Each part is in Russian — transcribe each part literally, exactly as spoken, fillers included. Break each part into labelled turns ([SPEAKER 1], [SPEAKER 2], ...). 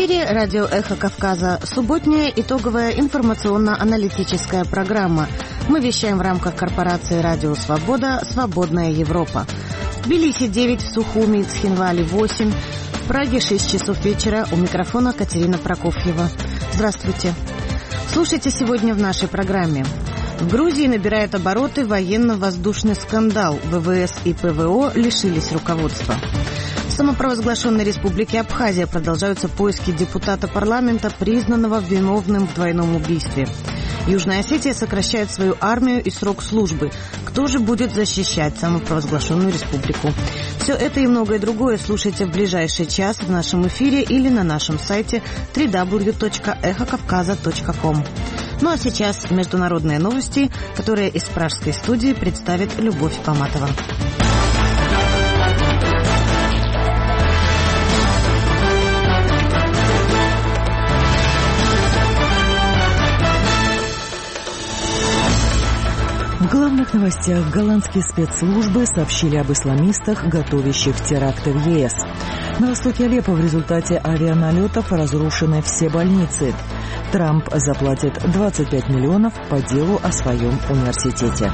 [SPEAKER 1] эфире радио «Эхо Кавказа». Субботняя итоговая информационно-аналитическая программа. Мы вещаем в рамках корпорации «Радио Свобода. Свободная Европа». В Тбилиси девять, в Сухуми и Цхинвале восемь, в Праге шесть часов вечера. У микрофона Катерина Прокофьева. Здравствуйте. Слушайте сегодня в нашей программе. В Грузии набирает обороты военно-воздушный скандал. ВВС и ПВО лишились руководства. В самопровозглашенной республике Абхазия продолжаются поиски депутата парламента, признанного виновным в двойном убийстве. Южная Осетия сокращает свою армию и срок службы. Кто же будет защищать самопровозглашенную республику? Все это и многое другое слушайте в ближайший час в нашем эфире или на нашем сайте дабл ю дабл ю дабл ю точка эхо кавказа точка ком. Ну а сейчас международные новости, которые из пражской студии представит Любовь Поматова.
[SPEAKER 2] В главных новостях голландские спецслужбы сообщили об исламистах, готовящих теракты в ЕС. На востоке Алеппо в результате авианалетов разрушены все больницы. Трамп заплатит двадцать пять миллионов по делу о своем университете.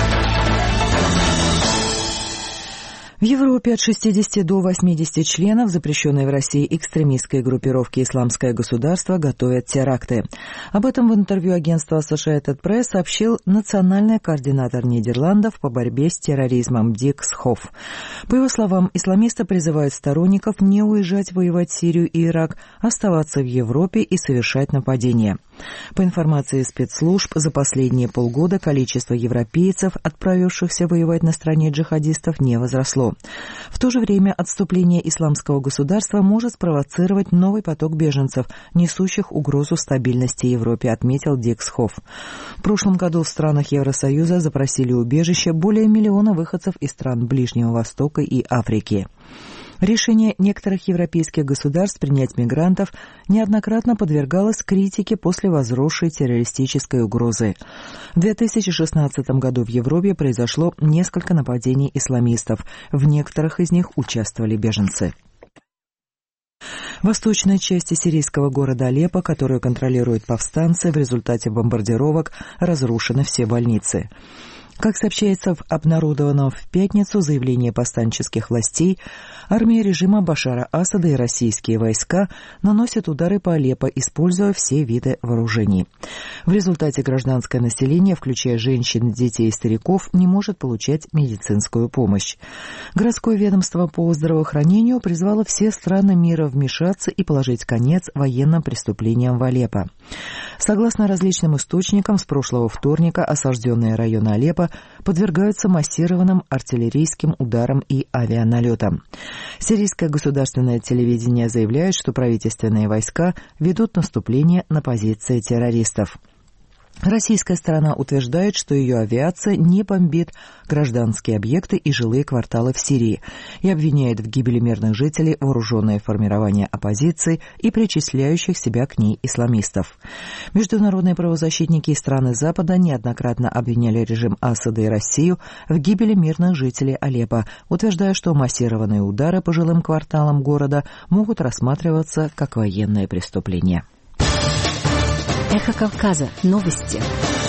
[SPEAKER 2] В Европе от шестидесяти до восьмидесяти членов запрещенной в России экстремистской группировки «Исламское государство» готовят теракты. Об этом в интервью агентству Associated Press сообщил национальный координатор Нидерландов по борьбе с терроризмом Дик Схоф. По его словам, исламисты призывают сторонников не уезжать воевать в Сирию и Ирак, оставаться в Европе и совершать нападения. По информации спецслужб, за последние полгода количество европейцев, отправившихся воевать на стороне джихадистов, не возросло. В то же время отступление исламского государства может спровоцировать новый поток беженцев, несущих угрозу стабильности Европе, отметил Дик Схоф. В прошлом году в странах Евросоюза запросили убежище более миллиона выходцев из стран Ближнего Востока и Африки. Решение некоторых европейских государств принять мигрантов неоднократно подвергалось критике после возросшей террористической угрозы. В две тысячи шестнадцатом году в Европе произошло несколько нападений исламистов. В некоторых из них участвовали беженцы. В восточной части сирийского города Алеппо, которую контролируют повстанцы, в результате бомбардировок разрушены все больницы. Как сообщается в обнародованном в пятницу заявлении повстанческих властей, армия режима Башара Асада и российские войска наносят удары по Алеппо, используя все виды вооружений. В результате гражданское население, включая женщин, детей и стариков, не может получать медицинскую помощь. Городское ведомство по здравоохранению призвало все страны мира вмешаться и положить конец военным преступлениям в Алеппо. Согласно различным источникам, с прошлого вторника осажденные районы Алеппо подвергаются массированным артиллерийским ударам и авианалетам. Сирийское государственное телевидение заявляет, что правительственные войска ведут наступление на позиции террористов. Российская сторона утверждает, что ее авиация не бомбит гражданские объекты и жилые кварталы в Сирии и обвиняет в гибели мирных жителей вооруженные формирования оппозиции и причисляющих себя к ней исламистов. Международные правозащитники и страны Запада неоднократно обвиняли режим Асада и Россию в гибели мирных жителей Алеппо, утверждая, что массированные удары по жилым кварталам города могут рассматриваться как военное преступление.
[SPEAKER 3] Эхо Кавказа. Новости.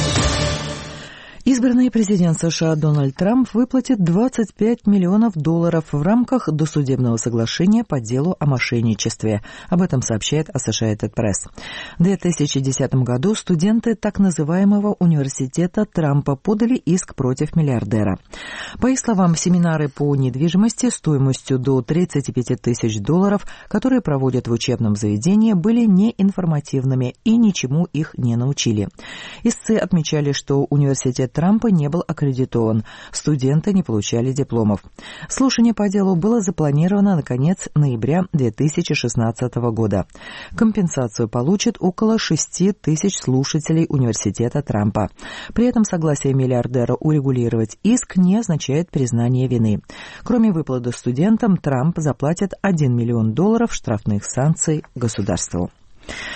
[SPEAKER 2] Избранный президент США Дональд Трамп выплатит двадцать пять миллионов долларов в рамках досудебного соглашения по делу о мошенничестве. Об этом сообщает Associated Press. В две тысячи десятом году студенты так называемого университета Трампа подали иск против миллиардера. По их словам, семинары по недвижимости стоимостью до тридцати пяти тысяч долларов, которые проводят в учебном заведении, были неинформативными и ничему их не научили. Истцы отмечали, что университет Трампа не был аккредитован, студенты не получали дипломов. Слушание по делу было запланировано на конец ноября две тысячи шестнадцатого года. Компенсацию получат около шести тысяч слушателей университета Трампа. При этом согласие миллиардера урегулировать иск не означает признание вины. Кроме выплаты студентам, Трамп заплатит один миллион долларов штрафных санкций государству.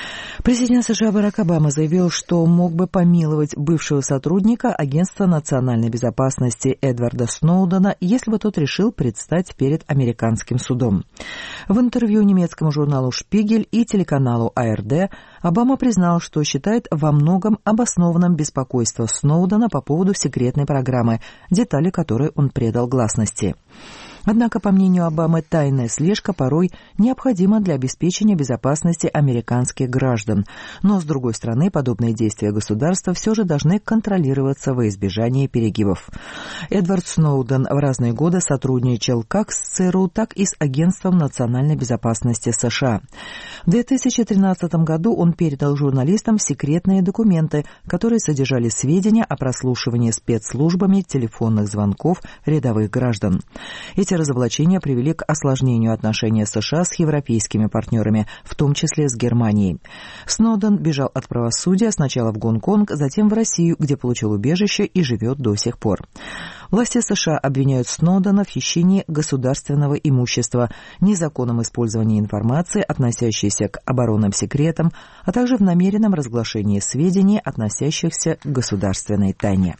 [SPEAKER 2] Президент США Барак Обама заявил, что мог бы помиловать бывшего сотрудника Агентства национальной безопасности Эдварда Сноудена, если бы тот решил предстать перед американским судом. В интервью немецкому журналу «Шпигель» и телеканалу А Эр Дэ Обама признал, что считает во многом обоснованным беспокойство Сноудена по поводу секретной программы, детали которой он предал гласности. Однако, по мнению Обамы, тайная слежка порой необходима для обеспечения безопасности американских граждан. Но, с другой стороны, подобные действия государства все же должны контролироваться во избежание перегибов. Эдвард Сноуден в разные годы сотрудничал как с ЦРУ, так и с Агентством национальной безопасности США. В две тысячи тринадцатом году он передал журналистам секретные документы, которые содержали сведения о прослушивании спецслужбами телефонных звонков рядовых граждан. Эти разоблачения привели к осложнению отношений США с европейскими партнерами, в том числе с Германией. Сноуден бежал от правосудия сначала в Гонконг, затем в Россию, где получил убежище и живет до сих пор. Власти США обвиняют Сноудена в хищении государственного имущества, незаконном использовании информации, относящейся к оборонным секретам, а также в намеренном разглашении сведений, относящихся к государственной тайне.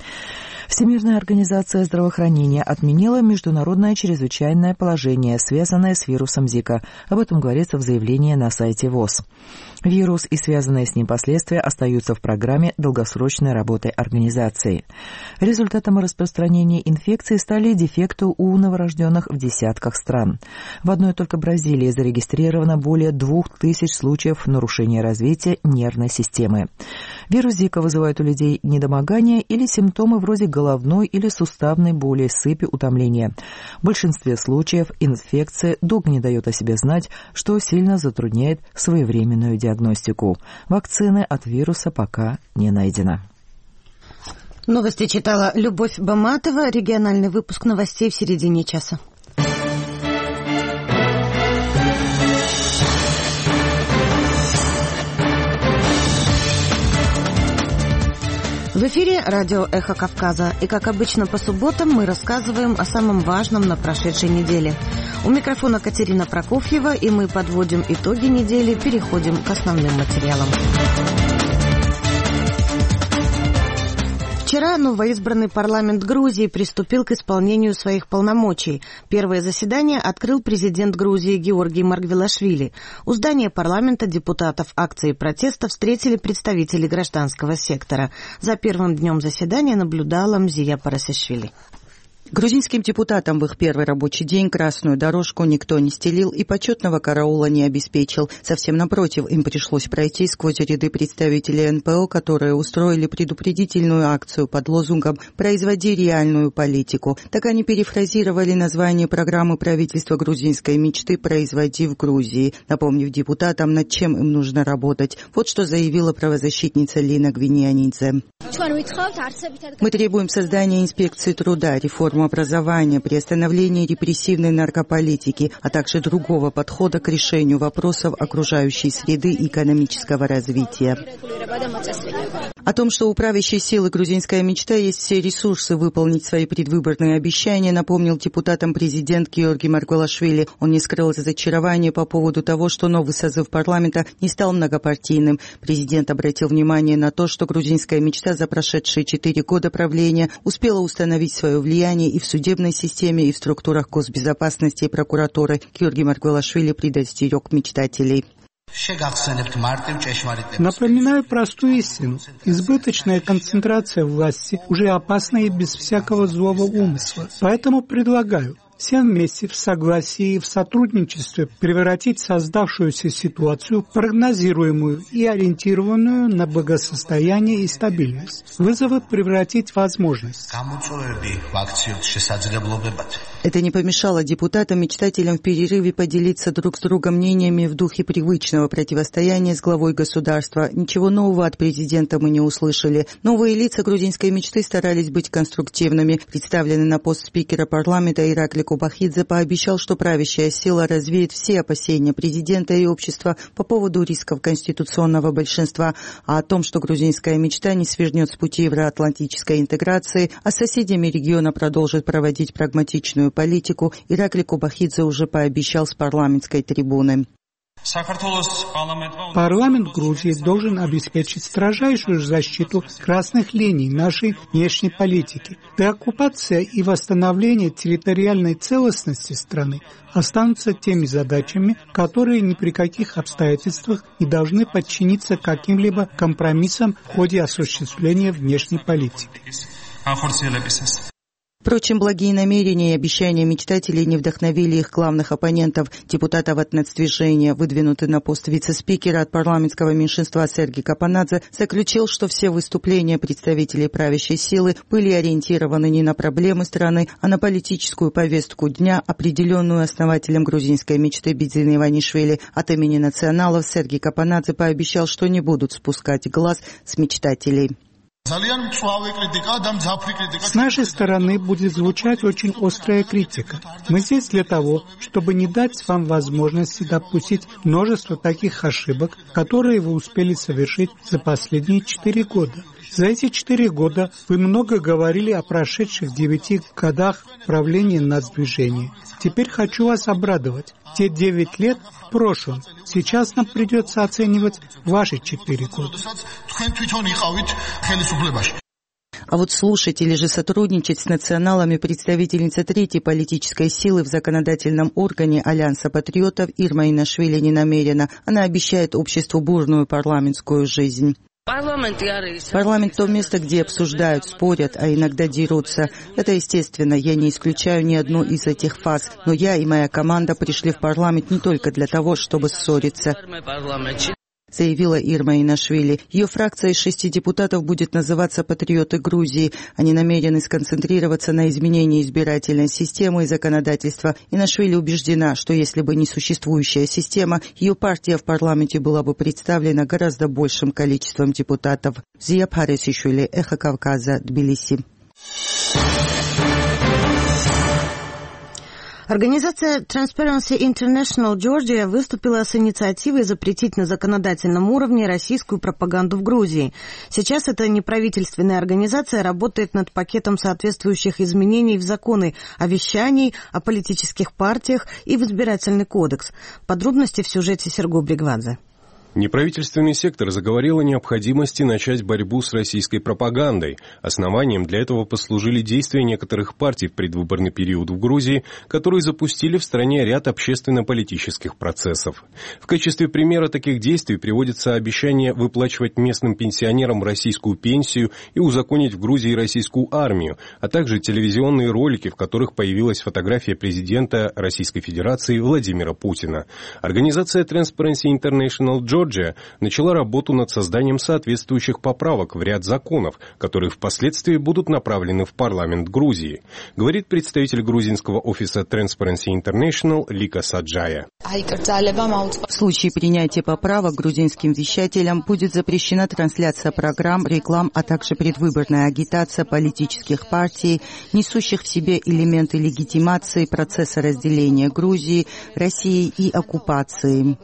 [SPEAKER 2] Всемирная организация здравоохранения отменила международное чрезвычайное положение, связанное с вирусом Зика. Об этом говорится в заявлении на сайте ВОЗ. Вирус и связанные с ним последствия остаются в программе долгосрочной работы организации. Результатом распространения инфекции стали дефекты у новорожденных в десятках стран. В одной только Бразилии зарегистрировано более двух тысяч случаев нарушения развития нервной системы. Вирус Зика вызывает у людей недомогание или симптомы вроде головной или суставной боли, сыпи, утомления. В большинстве случаев инфекция долго не дает о себе знать, что сильно затрудняет своевременную диагностику. Вакцины от вируса пока не найдено.
[SPEAKER 1] Новости читала Любовь Баматова. Региональный выпуск новостей в середине часа. В эфире радио «Эхо Кавказа». И, как обычно, по субботам мы рассказываем о самом важном на прошедшей неделе. У микрофона Катерина Прокофьева, и мы подводим итоги недели, переходим к основным материалам. Вчера новоизбранный парламент Грузии приступил к исполнению своих полномочий. Первое заседание открыл президент Грузии Георгий Маргвелашвили. У здания парламента депутатов акции протеста встретили представители гражданского сектора. За первым днем заседания наблюдала Мзия Парасишвили.
[SPEAKER 4] Грузинским депутатам в их первый рабочий день красную дорожку никто не стелил и почетного караула не обеспечил. Совсем напротив, им пришлось пройти сквозь ряды представителей эн пэ о, которые устроили предупредительную акцию под лозунгом «Производи реальную политику». Так они перефразировали название программы правительства грузинской мечты «Производи в Грузии», напомнив депутатам, над чем им нужно работать. Вот что заявила правозащитница Лина Гвиньянидзе. Мы требуем создания инспекции труда, реформы образования, приостановления репрессивной наркополитики, а также другого подхода к решению вопросов окружающей среды и экономического развития. О том, что у правящей силы «Грузинская мечта» есть все ресурсы выполнить свои предвыборные обещания, напомнил депутатам президент Георгий Маргвелашвили. Он не скрыл разочарования по поводу того, что новый созыв парламента не стал многопартийным. Президент обратил внимание на то, что «Грузинская мечта» за прошедшие четыре года правления успела установить свое влияние и в судебной системе, и в структурах госбезопасности и прокуратуры. Георгий Маргвелашвили предостерег мечтателей.
[SPEAKER 5] Напоминаю простую истину. Избыточная концентрация власти уже опасна и без всякого злого умысла. Поэтому предлагаю всем вместе в согласии и в сотрудничестве превратить создавшуюся ситуацию в прогнозируемую и ориентированную на благосостояние и стабильность. Вызовы превратить в возможность.
[SPEAKER 4] Это не помешало депутатам-мечтателям в перерыве поделиться друг с другом мнениями в духе привычного противостояния с главой государства. Ничего нового от президента мы не услышали. Новые лица грузинской мечты старались быть конструктивными. Представленный на пост спикера парламента Иракли Кубахидзе пообещал, что правящая сила развеет все опасения президента и общества по поводу рисков конституционного большинства, а о том, что грузинская мечта не свергнет с пути евроатлантической интеграции, а с соседями региона продолжит проводить прагматичную политику, Иракли Кубахидзе уже пообещал с парламентской трибуны.
[SPEAKER 5] Парламент Грузии должен обеспечить строжайшую защиту красных линий нашей внешней политики. Деоккупация и восстановление территориальной целостности страны останутся теми задачами, которые ни при каких обстоятельствах не должны подчиниться каким-либо компромиссам в ходе осуществления внешней политики.
[SPEAKER 4] Впрочем, благие намерения и обещания мечтателей не вдохновили их главных оппонентов, депутатов от нацдвижения. Выдвинутый на пост вице-спикера от парламентского меньшинства Сергей Капанадзе заключил, что все выступления представителей правящей силы были ориентированы не на проблемы страны, а на политическую повестку дня, определенную основателем грузинской мечты Бидзина Иванишвили. От имени националов Сергей Капанадзе пообещал, что не будут спускать глаз с мечтателей.
[SPEAKER 5] С нашей стороны будет звучать очень острая критика. Мы здесь для того, чтобы не дать вам возможности допустить множество таких ошибок, которые вы успели совершить за последние четыре года. За эти четыре года вы много говорили о прошедших девяти годах правления нацдвижения. Теперь хочу вас обрадовать. Те девять лет в прошлом. Сейчас нам придется оценивать ваши четыре года.
[SPEAKER 4] А вот слушать или же сотрудничать с националами представительница третьей политической силы в законодательном органе Альянса патриотов Ирма Инашвили не намерена. Она обещает обществу бурную парламентскую жизнь. Парламент – то место, где обсуждают, спорят, а иногда дерутся. Это естественно, я не исключаю ни одну из этих фаз. Но я и моя команда пришли в парламент не только для того, чтобы ссориться, заявила Ирма Инашвили. Ее фракция из шести депутатов будет называться «Патриоты Грузии». Они намерены сконцентрироваться на изменении избирательной системы и законодательства. Инашвили убеждена, что если бы не существующая система, ее партия в парламенте была бы представлена гораздо большим количеством депутатов. Зия Парисишвили, Эхо Кавказа, Тбилиси.
[SPEAKER 1] Организация Transparency International Georgia выступила с инициативой запретить на законодательном уровне российскую пропаганду в Грузии. Сейчас эта неправительственная организация работает над пакетом соответствующих изменений в законы о вещании, о политических партиях и в избирательный кодекс. Подробности в сюжете Серго Бригвадзе.
[SPEAKER 6] Неправительственный сектор заговорил о необходимости начать борьбу с российской пропагандой. Основанием для этого послужили действия некоторых партий в предвыборный период в Грузии, которые запустили в стране ряд общественно-политических процессов. В качестве примера таких действий приводится обещание выплачивать местным пенсионерам российскую пенсию и узаконить в Грузии российскую армию, а также телевизионные ролики, в которых появилась фотография президента Российской Федерации Владимира Путина. Организация Transparency International Georgia начала работу над созданием соответствующих поправок в ряд законов, которые впоследствии будут направлены в парламент Грузии, говорит представитель грузинского офиса Transparency International Лика Саджая.
[SPEAKER 4] В случае принятия поправок грузинским вещателям будет запрещена трансляция программ, реклам, а также предвыборная агитация политических партий, несущих в себе элементы легитимации процесса разделения Грузии, России и оккупации.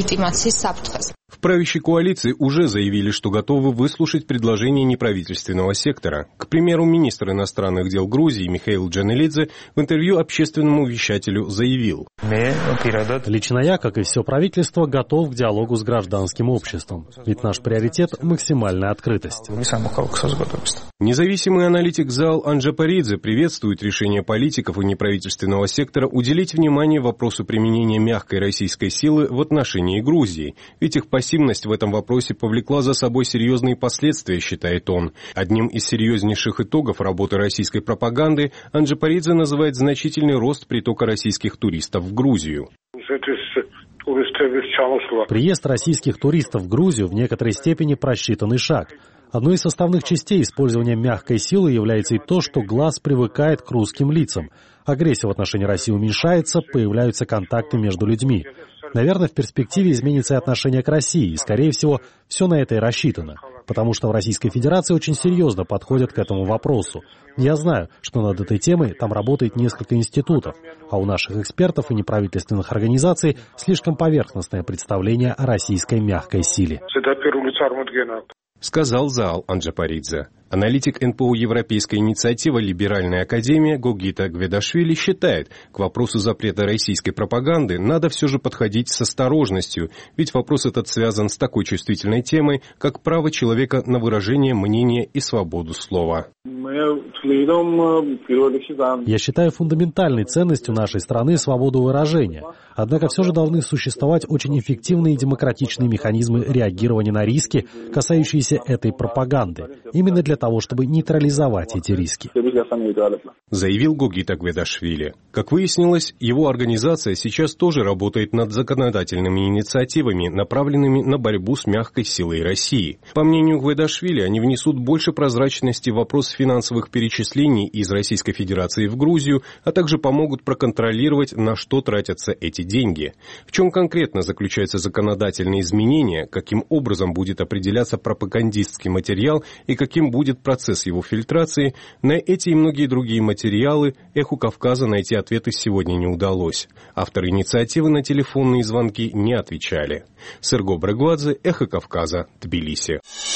[SPEAKER 6] В правящей коалиции уже заявили, что готовы выслушать предложения неправительственного сектора. К примеру, министр иностранных дел Грузии Михаил Джанелидзе в интервью общественному вещателю заявил:
[SPEAKER 7] «Лично я, как и все правительство, готов к диалогу с гражданским обществом. Ведь наш приоритет – максимальная открытость».
[SPEAKER 6] Независимый аналитик Зал Анджапаридзе приветствует решение политиков и неправительственного сектора уделить внимание вопросу применения мягкой российской силы в отношении Грузии. Ведь их пассивность в этом вопросе повлекла за собой серьезные последствия, считает он. Одним из серьезнейших итогов работы российской пропаганды Анджапаридзе называет значительный рост притока российских туристов в Грузию.
[SPEAKER 7] Приезд российских туристов в Грузию в некоторой степени просчитанный шаг. Одной из составных частей использования мягкой силы является и то, что глаз привыкает к русским лицам. Агрессия в отношении России уменьшается, появляются контакты между людьми. Наверное, в перспективе изменится и отношение к России, и, скорее всего, все на это и рассчитано, потому что в Российской Федерации очень серьезно подходят к этому вопросу. Я знаю, что над этой темой там работает несколько институтов, а у наших экспертов и неправительственных организаций слишком поверхностное представление о российской мягкой силе.
[SPEAKER 6] сказал Заал Анджапаридзе. Аналитик эн пэ о Европейской инициативы «Либеральная академия» Гогита Гведашвили считает, к вопросу запрета российской пропаганды надо все же подходить с осторожностью, ведь вопрос этот связан с такой чувствительной темой, как право человека на выражение мнения и свободу слова.
[SPEAKER 7] Я считаю фундаментальной ценностью нашей страны свободу выражения. Однако все же должны существовать очень эффективные и демократичные механизмы реагирования на риски, касающиеся этой пропаганды. Именно для того, чтобы нейтрализовать эти риски.
[SPEAKER 6] Заявил Гогита Гведашвили. Как выяснилось, его организация сейчас тоже работает над законодательными инициативами, направленными на борьбу с мягкой силой России. По мнению Гведашвили, они внесут больше прозрачности в вопрос финансовых перечислений из Российской Федерации в Грузию, а также помогут проконтролировать, на что тратятся эти деньги. В чем конкретно заключаются законодательные изменения, каким образом будет определяться пропагандистский материал и каким будет процесс его фильтрации, на эти и многие другие материалы «Эху Кавказа» найти ответы сегодня не удалось. Авторы инициативы на телефонные звонки не отвечали. Серго Брегвадзе, «Эхо Кавказа», Тбилиси.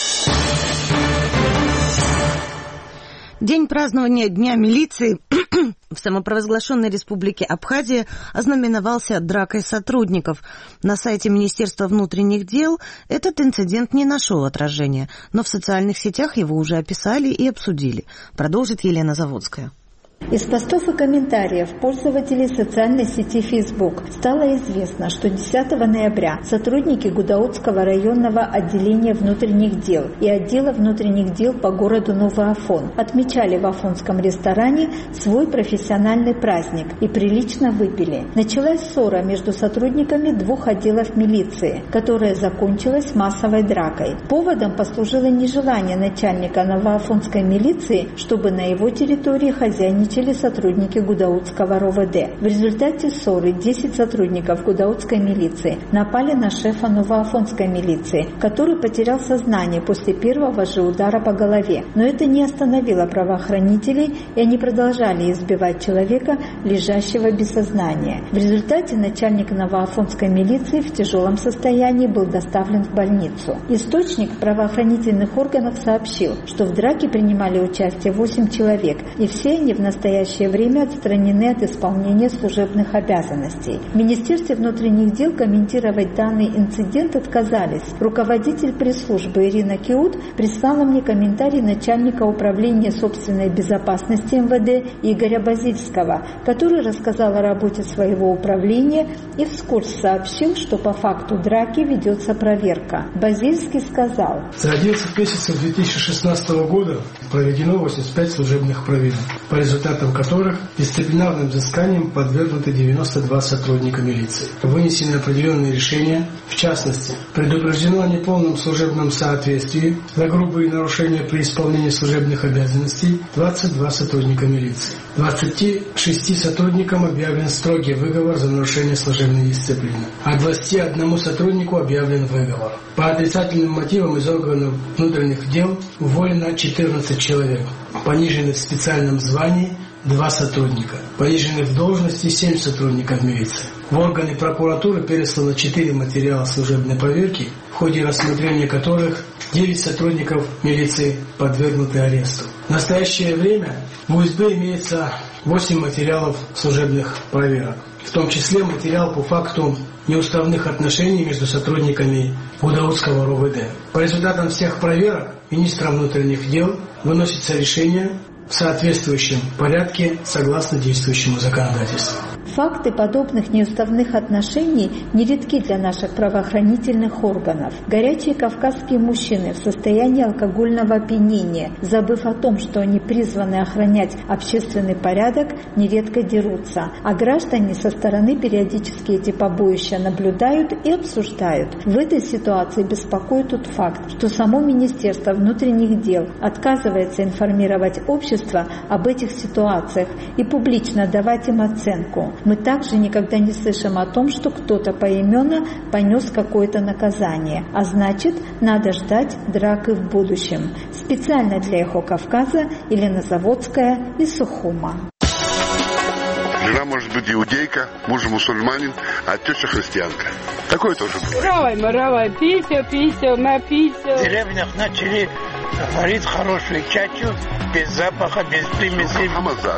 [SPEAKER 1] День празднования Дня милиции в самопровозглашенной республике Абхазия ознаменовался дракой сотрудников. На сайте Министерства внутренних дел этот инцидент не нашел отражения, но в социальных сетях его уже описали и обсудили. Продолжит Елена Заводская.
[SPEAKER 8] Из постов и комментариев пользователей социальной сети Facebook стало известно, что десятого ноября сотрудники Гудаутского районного отделения внутренних дел и отдела внутренних дел по городу Новый Афон отмечали в афонском ресторане свой профессиональный праздник и прилично выпили. Началась ссора между сотрудниками двух отделов милиции, которая закончилась массовой дракой. Поводом послужило нежелание начальника новоафонской милиции, чтобы на его территории хозяйничали сотрудники Гудаутского эр о вэ дэ. В результате ссоры десять сотрудников Гудаутской милиции напали на шефа новоафонской милиции, который потерял сознание после первого же удара по голове. Но это не остановило правоохранителей, и они продолжали избивать человека, лежащего без сознания. В результате начальник новоафонской милиции в тяжелом состоянии был доставлен в больницу. Источник правоохранительных органов сообщил, что в драке принимали участие восемь человек, и все они в настоящее время отстранены от исполнения служебных обязанностей. В Министерстве внутренних дел комментировать данный инцидент отказались. Руководитель пресс-службы Ирина Киут прислала мне комментарий начальника управления собственной безопасности эм вэ дэ Игоря Базильского, который рассказал о работе своего управления и вскользь сообщил, что по факту драки ведется проверка. Базильский сказал:
[SPEAKER 9] за одиннадцать месяцев две тысячи шестнадцатого года проведено восемьдесят пять служебных проверок, по результатам которых дисциплинарным взысканиям подвергнуты девяносто два сотрудника милиции. Вынесены определенные решения, в частности, предупреждено о неполном служебном соответствии за грубые нарушения при исполнении служебных обязанностей двадцать два сотрудника милиции. двадцати шести сотрудникам объявлен строгий выговор за нарушение служебной дисциплины, а двадцати одному сотруднику объявлен выговор. По отрицательным мотивам из органов внутренних дел уволено четырнадцать человек, понижены в специальном звании два сотрудника, понижены в должности семь сотрудников милиции. В органы прокуратуры переслано четыре материала служебной проверки, в ходе рассмотрения которых девять сотрудников милиции подвергнуты аресту. В настоящее время в у эс бэ имеется восемь материалов служебных проверок, в том числе материал по факту неуставных отношений между сотрудниками Гудаутского эр о вэ дэ. По результатам всех проверок министром внутренних дел выносится решение в соответствующем порядке согласно действующему законодательству.
[SPEAKER 8] Факты подобных неуставных отношений нередки для наших правоохранительных органов. Горячие кавказские мужчины в состоянии алкогольного опьянения, забыв о том, что они призваны охранять общественный порядок, нередко дерутся, а граждане со стороны периодически эти побоища наблюдают и обсуждают. В этой ситуации беспокоит тот факт, что само Министерство внутренних дел отказывается информировать общество об этих ситуациях и публично давать им оценку. Мы также никогда не слышим о том, что кто-то поименно понес какое-то наказание, а значит, надо ждать драк и в будущем. Специально для «Эхо Кавказа» Елена Заводская из Сухума.
[SPEAKER 10] Жена может быть иудейка, муж мусульманин, а теща христианка. Такое тоже бывает.
[SPEAKER 11] Равай, маравай, пися, пися, напися.
[SPEAKER 12] В деревнях начали варить хорошую чачу, без запаха, без примесей.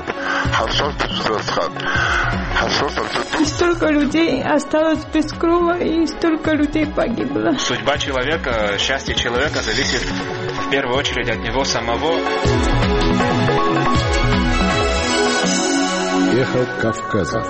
[SPEAKER 11] И столько людей осталось без крова, и столько людей погибло.
[SPEAKER 13] Судьба человека, счастье человека зависит в первую очередь от него самого.
[SPEAKER 1] Эхо Кавказа.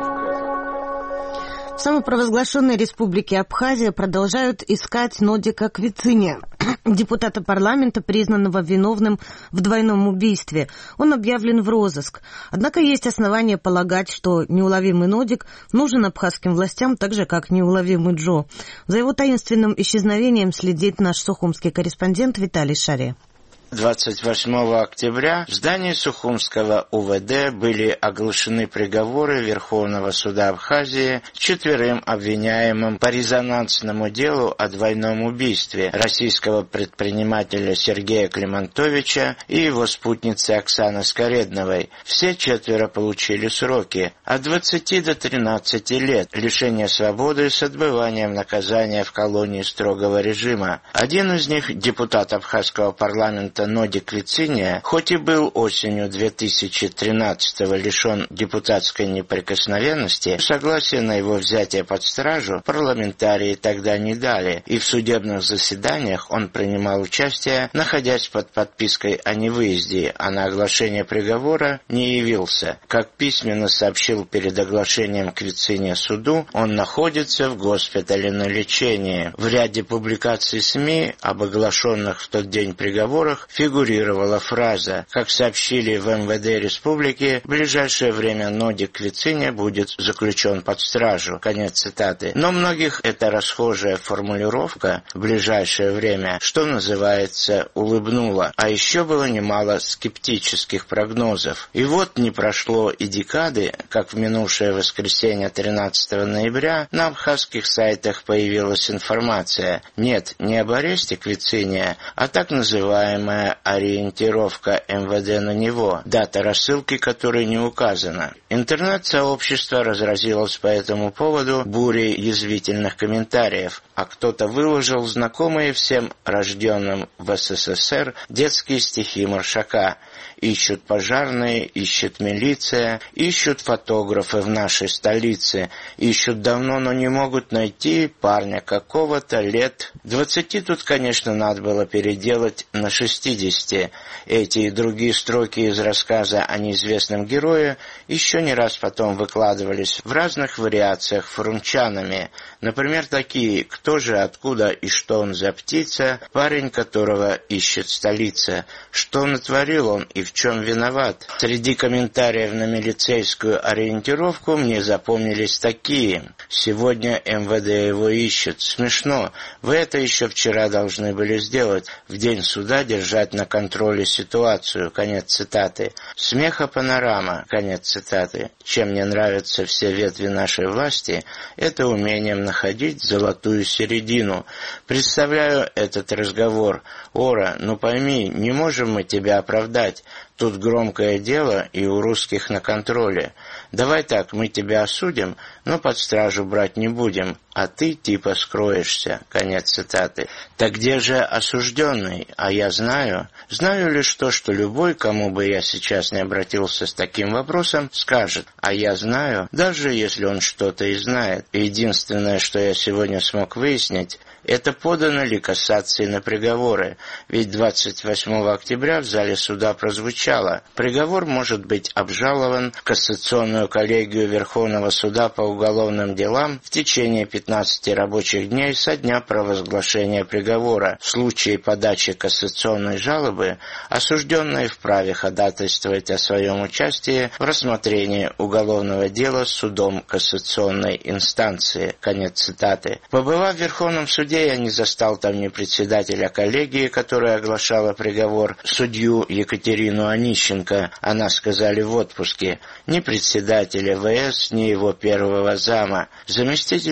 [SPEAKER 1] В самопровозглашенной республике Абхазия продолжают искать Нодика Квициня, депутата парламента, признанного виновным в двойном убийстве. Он объявлен в розыск. Однако есть основания полагать, что неуловимый Нодик нужен абхазским властям так же, как неуловимый Джо. За его таинственным исчезновением следит наш сухумский корреспондент Виталий Шаре.
[SPEAKER 14] двадцать восьмого октября в здании Сухумского УВД были оглашены приговоры Верховного суда Абхазии четверым обвиняемым по резонансному делу о двойном убийстве российского предпринимателя Сергея Климантовича и его спутницы Оксаны Скоредновой. Все четверо получили сроки от двадцати до тринадцати лет лишения свободы с отбыванием наказания в колонии строгого режима. Один из них, депутат Абхазского парламента Нодик Квициня, хоть и был осенью две тысячи тринадцатого лишен депутатской неприкосновенности, согласие на его взятие под стражу парламентарии тогда не дали, и в судебных заседаниях он принимал участие, находясь под подпиской о невыезде, а на оглашение приговора не явился. Как письменно сообщил перед оглашением Квициня суду, он находится в госпитале на лечении. В ряде публикаций СМИ об оглашенных в тот день приговорах фигурировала фраза: как сообщили в эм вэ дэ республики, в ближайшее время Нодик Квициня будет заключен под стражу. Конец цитаты. Но многих эта расхожая формулировка «в ближайшее время», что называется, улыбнула. А еще было немало скептических прогнозов. И вот не прошло и декады, как в минувшее воскресенье тринадцатого ноября на абхазских сайтах появилась информация. Нет, не об аресте Квициня, а так называемая ориентировка эм вэ дэ на него, дата рассылки которой не указана. Интернет-сообщество разразилось по этому поводу бурей язвительных комментариев, а кто-то выложил знакомые всем рожденным в эс эс эс эр детские стихи Маршака: «Ищут пожарные, ищет милиция, ищут фотографы в нашей столице, ищут давно, но не могут найти парня какого-то лет». Двадцати тут, конечно, надо было переделать на шестидесяти. Эти и другие строки из рассказа о неизвестном герое еще не раз потом выкладывались в разных вариациях форумчанами. Например, такие: «Кто же, откуда и что он за птица, парень, которого ищет столица? Что натворил он и в чем виноват?» Среди комментариев на милицейскую ориентировку мне запомнились такие: «Сегодня эм вэ дэ его ищет. Смешно. Вы это еще вчера должны были сделать. В день суда держать на контроле ситуацию». Конец цитаты. «Смеха панорама». Конец цитаты. Чем мне нравятся все ветви нашей власти, это умением находить золотую середину. Представляю этот разговор: «Ора, ну пойми, не можем мы тебя оправдать. Тут громкое дело и у русских на контроле. Давай так, мы тебя осудим, но под стражу брать не будем, а ты типа скроешься». Конец цитаты. Так где же осужденный? А я знаю. Знаю лишь то, что любой, кому бы я сейчас не обратился с таким вопросом, скажет: «А я знаю», даже если он что-то и знает. Единственное, что я сегодня смог выяснить, это подано ли кассации на приговоры, ведь двадцать восьмого октября в зале суда прозвучало: приговор может быть обжалован в кассационную коллегию Верховного суда по уголовным делам в течение пятнадцати рабочих дней со дня провозглашения приговора. В случае подачи кассационной жалобы осужденный вправе ходатайствовать о своем участии в рассмотрении уголовного дела судом кассационной инстанции. Конец цитаты. Побывав в Верховном суде, я не застал там ни председателя коллегии, которая оглашала приговор, судью Екатерину Онищенко, она, сказали, в отпуске, ни председателя вэ эс, ни его первого зама. Заместитель председателя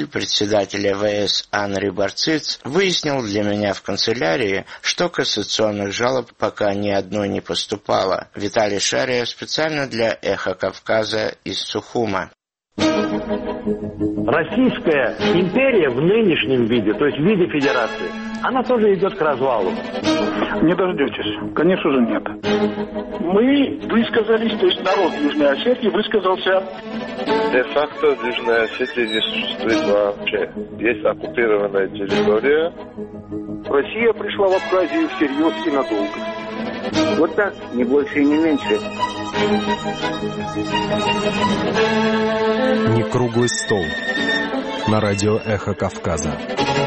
[SPEAKER 14] председателя ВС Анри Барциц выяснил для меня в канцелярии, что кассационных жалоб пока ни одной не поступало. Виталий Шария специально для «Эхо Кавказа» из Сухума.
[SPEAKER 15] Российская империя в нынешнем виде, то есть в виде федерации, она тоже идет к развалу.
[SPEAKER 16] Не дождетесь. Конечно же, нет. Мы высказались, то есть народ Южной Осетии высказался.
[SPEAKER 17] Де-факто в Южной Осетии не существует вообще. Есть оккупированная территория.
[SPEAKER 16] Россия пришла в Абхазию всерьез и надолго.
[SPEAKER 18] Вот так, не больше и не меньше.
[SPEAKER 19] Не круглый стол. На радио «Эхо Кавказа».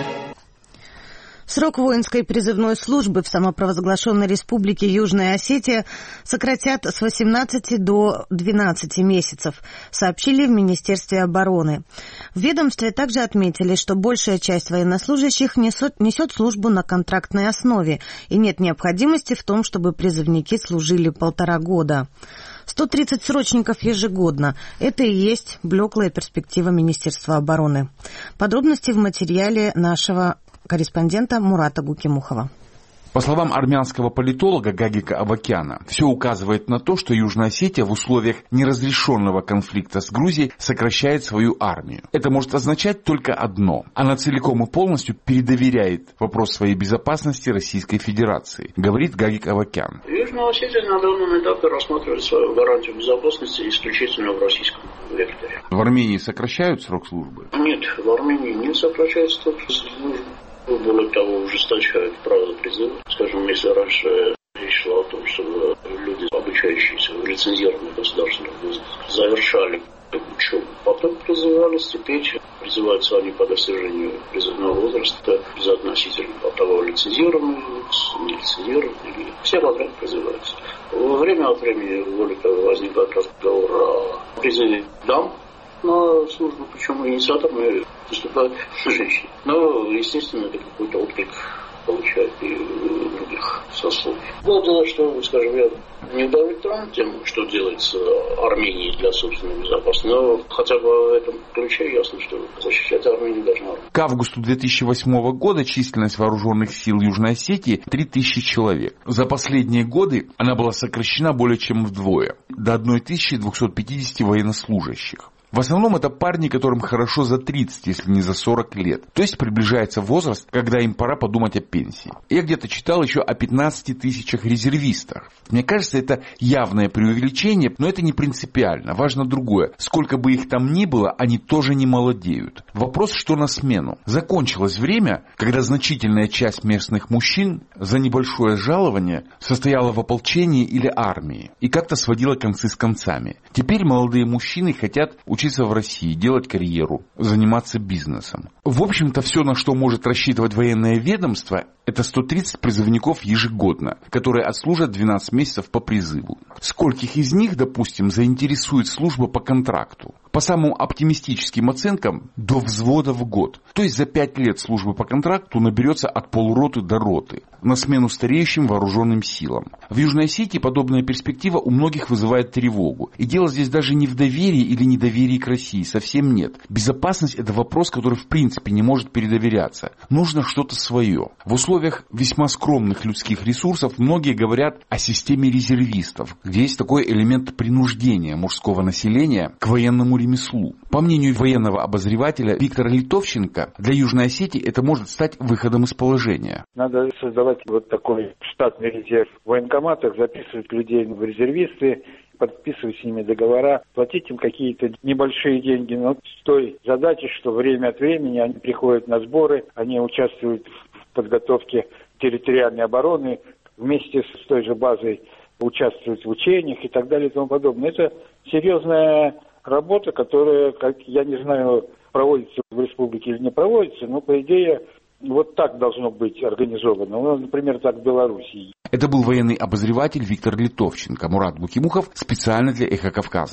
[SPEAKER 1] Срок воинской призывной службы в самопровозглашенной республике Южная Осетия сократят с восемнадцати до двенадцати месяцев, сообщили в Министерстве обороны. В ведомстве также отметили, что большая часть военнослужащих несет, несет службу на контрактной основе, и нет необходимости в том, чтобы призывники служили полтора года. сто тридцать срочников ежегодно. Это и есть блеклая перспектива Министерства обороны. Подробности в материале нашего корреспондента Мурата Гукимухова.
[SPEAKER 20] По словам армянского политолога Гагика Авакяна, все указывает на то, что Южная Осетия в условиях неразрешенного конфликта с Грузией сокращает свою армию. Это может означать только одно. Она целиком и полностью передоверяет вопрос своей безопасности Российской Федерации, говорит Гагик Авакян.
[SPEAKER 21] Южная Осетия на данном этапе рассматривает свою гарантию безопасности исключительно в российском векторе.
[SPEAKER 20] В Армении сокращают срок службы?
[SPEAKER 21] Нет, в Армении не сокращают срок службы. Более того, ужесточают правила призыва. Скажем, если раньше речь шла о том, чтобы люди, обучающиеся в лицензированных государственных вузах, завершали учебу, потом призывались, теперь призываются они по достижению призывного возраста безотносительно от того, лицензированные, нелицензированные, все подряд призываются. Во время от времени, более того, возникает разговор о призыве дам на службу, причем инициаторами выступают женщины. Но, естественно, это какой-то отклик получает и в других сословий. Было дело, что, скажем, я не удовлетворен тем, что делается Арменией для собственной безопасности, но хотя бы в этом ключе ясно, что защищать Армению должна.
[SPEAKER 20] К августу две тысячи восьмого года численность вооруженных сил Южной Осетии три тысячи человек. За последние годы она была сокращена более чем вдвое, до тысячи двухсот пятидесяти военнослужащих. В основном это парни, которым хорошо за тридцать, если не за сорок лет. То есть приближается возраст, когда им пора подумать о пенсии. Я где-то читал еще о пятнадцати тысячах резервистах. Мне кажется, это явное преувеличение, но это не принципиально. Важно другое. Сколько бы их там ни было, они тоже не молодеют. Вопрос, что на смену. Закончилось время, когда значительная часть местных мужчин за небольшое жалование состояла в ополчении или армии и как-то сводила концы с концами. Теперь молодые мужчины хотят учиться в России, делать карьеру, заниматься бизнесом. В общем-то, все, на что может рассчитывать военное ведомство, это сто тридцать призывников ежегодно, которые отслужат двенадцать месяцев по призыву. Скольких из них, допустим, заинтересует служба по контракту? По самым оптимистическим оценкам, до взвода в год. То есть за пять лет службы по контракту наберется от полуроты до роты, на смену стареющим вооруженным силам. В Южной Осетии подобная перспектива у многих вызывает тревогу. И дело здесь даже не в доверии или недоверии к России, совсем нет. Безопасность – это вопрос, который в принципе не может передоверяться. Нужно что-то свое. В условиях весьма скромных людских ресурсов многие говорят о системе резервистов, где есть такой элемент принуждения мужского населения к военному ремеслу. По мнению военного обозревателя Виктора Литовченко, для Южной Осетии это может стать выходом из положения.
[SPEAKER 22] Надо создавать вот такой штатный резерв в военкоматах, записывать людей в резервисты, подписывать с ними договора, платить им какие-то небольшие деньги, но с той задачей, что время от времени они приходят на сборы, они участвуют в подготовке территориальной обороны, вместе с той же базой участвуют в учениях и так далее и тому подобное. Это серьезная работа, которая, как я не знаю, проводится в республике или не проводится, но по идее вот так должно быть организовано. Ну, например, так в Белоруссии.
[SPEAKER 20] Это был военный обозреватель Виктор Литовченко. Мурат Гукимухов специально для «Эхо Кавказа».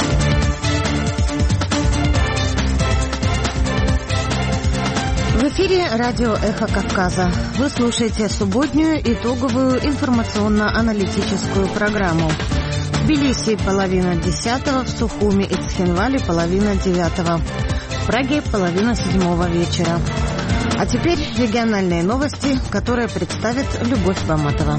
[SPEAKER 1] В эфире эфире радио «Эхо Кавказа». Вы слушаете субботнюю итоговую информационно-аналитическую программу. В Тбилиси половина десятого, в Сухуми и Цхинвале половина девятого, в Праге половина седьмого вечера. А теперь региональные новости, которые представит Любовь Баматова.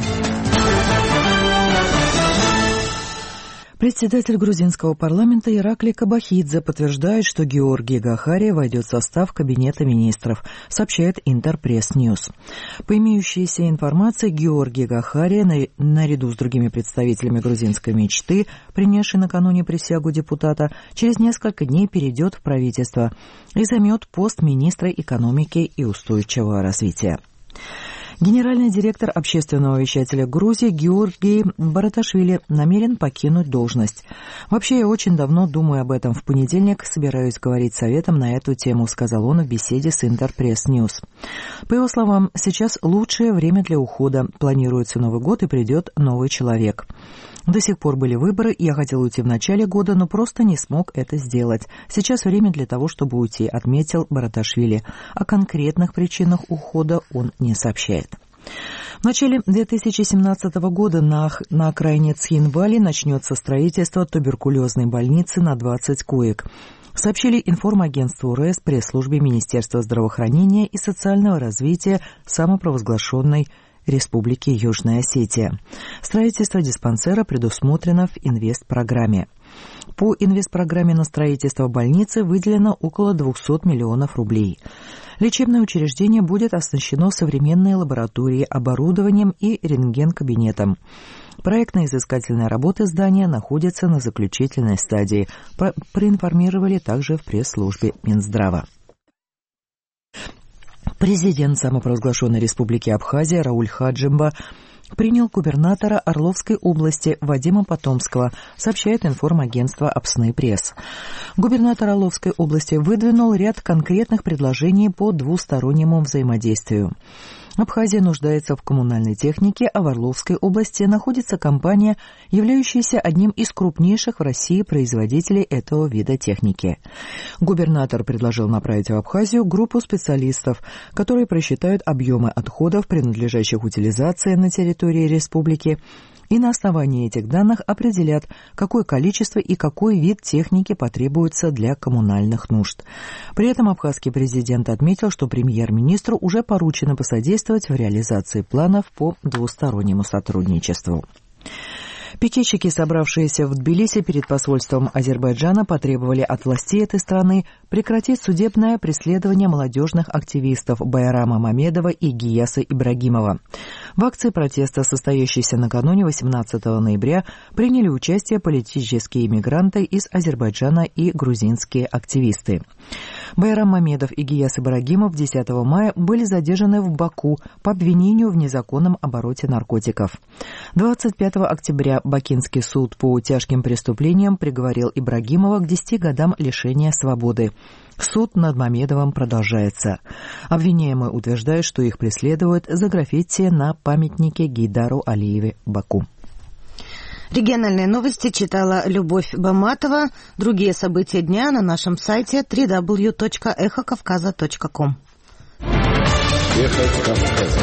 [SPEAKER 2] Председатель грузинского парламента Иракли Кабахидзе подтверждает, что Георгий Гахари войдет в состав Кабинета министров, сообщает Интерпресс Ньюс. По имеющейся информации, Георгий Гахари, наряду с другими представителями грузинской мечты, принесшей накануне присягу депутата, через несколько дней перейдет в правительство и займет пост министра экономики и устойчивого развития. Генеральный директор общественного вещателя Грузии Георгий Бараташвили намерен покинуть должность. «Вообще, я очень давно думаю об этом. В понедельник собираюсь говорить советом на эту тему», — сказал он в беседе с Интерпресс Ньюс. По его словам, сейчас лучшее время для ухода. Планируется Новый год и придет новый человек. До сих пор были выборы, я хотел уйти в начале года, но просто не смог это сделать. Сейчас время для того, чтобы уйти, отметил Бараташвили. О конкретных причинах ухода он не сообщает. В начале две тысячи семнадцатого года на, на окраине Цхинвали начнется строительство туберкулезной больницы на двадцать коек. Сообщили информагентству РЭС, пресс-службе Министерства здравоохранения и социального развития самопровозглашенной Республики Южная Осетия. Строительство диспансера предусмотрено в инвестпрограмме. По инвестпрограмме на строительство больницы выделено около двухсот миллионов рублей. Лечебное учреждение будет оснащено современной лабораторией, оборудованием и рентген-кабинетом. Проектно-изыскательные работы здания находятся на заключительной стадии, про- проинформировали также в пресс-службе Минздрава. Президент самопровозглашенной Республики Абхазия Рауль Хаджимба принял губернатора Орловской области Вадима Потомского, сообщает информагентство «Апсны Пресс». Губернатор Орловской области выдвинул ряд конкретных предложений по двустороннему взаимодействию. Абхазия нуждается в коммунальной технике, а в Орловской области находится компания, являющаяся одним из крупнейших в России производителей этого вида техники. Губернатор предложил направить в Абхазию группу специалистов, которые просчитают объемы отходов, принадлежащих утилизации на территории республики, и на основании этих данных определят, какое количество и какой вид техники потребуется для коммунальных нужд. При этом абхазский президент отметил, что премьер-министру уже поручено посодействовать в реализации планов по двустороннему сотрудничеству. Пикетчики, собравшиеся в Тбилиси перед посольством Азербайджана, потребовали от властей этой страны прекратить судебное преследование молодежных активистов Байрама Мамедова и Гияса Ибрагимова. В акции протеста, состоящейся накануне восемнадцатого ноября, приняли участие политические иммигранты из Азербайджана и грузинские активисты. Байрам Мамедов и Гияс Ибрагимов десятого мая были задержаны в Баку по обвинению в незаконном обороте наркотиков. двадцать пятого октября Бакинский суд по тяжким преступлениям приговорил Ибрагимова к десяти годам лишения свободы. Суд над Мамедовым продолжается. Обвиняемые утверждают, что их преследуют за граффити на памятнике Гейдару Алиеве в Баку.
[SPEAKER 1] Региональные новости читала Любовь Баматова. Другие события дня на нашем сайте дабл ю дабл ю дабл ю точка эхо кавказа точка ком.
[SPEAKER 3] Эхо Кавказа.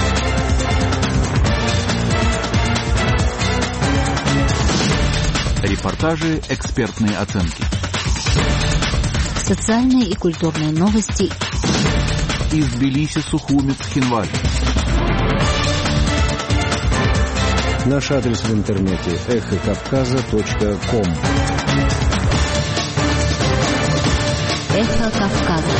[SPEAKER 3] Репортажи, экспертные оценки.
[SPEAKER 23] Социальные и культурные новости.
[SPEAKER 3] Из Тбилиси, Сухуми, Цхинвали. Наш адрес в интернете эхо кавказа точка ком.
[SPEAKER 23] Эхо Кавказа.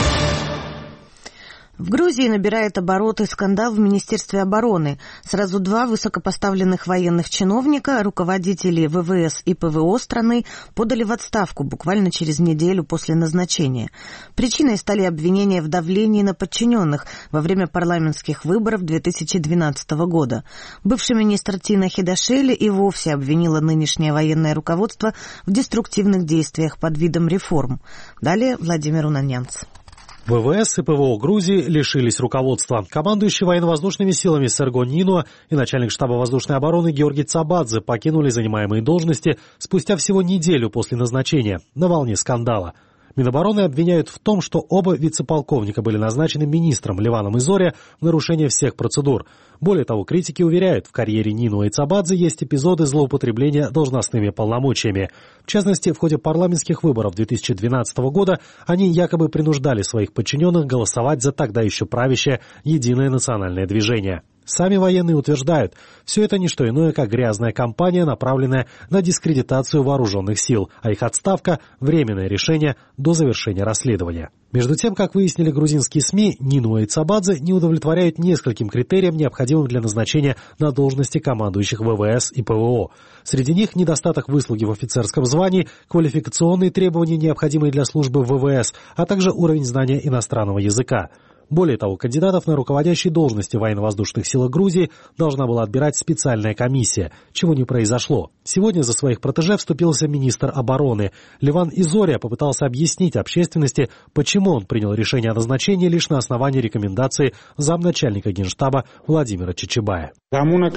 [SPEAKER 1] В Грузии набирает обороты скандал в Министерстве обороны. Сразу два высокопоставленных военных чиновника, руководители ВВС и ПВО страны, подали в отставку буквально через неделю после назначения. Причиной стали обвинения в давлении на подчиненных во время парламентских выборов две тысячи двенадцатого года. Бывший министр Тина Хидашели и вовсе обвинила нынешнее военное руководство в деструктивных действиях под видом реформ. Далее Владимир Унанянц.
[SPEAKER 7] ВВС и ПВО Грузии лишились руководства. Командующий военно-воздушными силами Серго Нино и начальник штаба воздушной обороны Георгий Цабадзе покинули занимаемые должности спустя всего неделю после назначения на волне скандала. Минобороны обвиняют в том, что оба вице-полковника были назначены министром Леваном Изория в нарушение всех процедур. Более того, критики уверяют, в карьере Нину Ойцабадзе есть эпизоды злоупотребления должностными полномочиями. В частности, в ходе парламентских выборов две тысячи двенадцатого года они якобы принуждали своих подчиненных голосовать за тогда еще правящее Единое национальное движение. Сами военные утверждают, все это не что иное, как грязная кампания, направленная на дискредитацию вооруженных сил, а их отставка – временное решение до завершения расследования. Между тем, как выяснили грузинские СМИ, Нину Ойцабадзе не удовлетворяют нескольким критериям, необходимым для назначения на должности командующих ВВС и ПВО. Среди них недостаток выслуги в офицерском звании, квалификационные требования, необходимые для службы в ВВС, а также уровень знания иностранного языка. Более того, кандидатов на руководящие должности военно-воздушных сил Грузии должна была отбирать специальная комиссия, чего не произошло. Сегодня за своих протеже вступился министр обороны. Леван Изория попытался объяснить общественности, почему он принял решение о назначении лишь на основании рекомендации замначальника Генштаба Владимира Чичибая.
[SPEAKER 4] У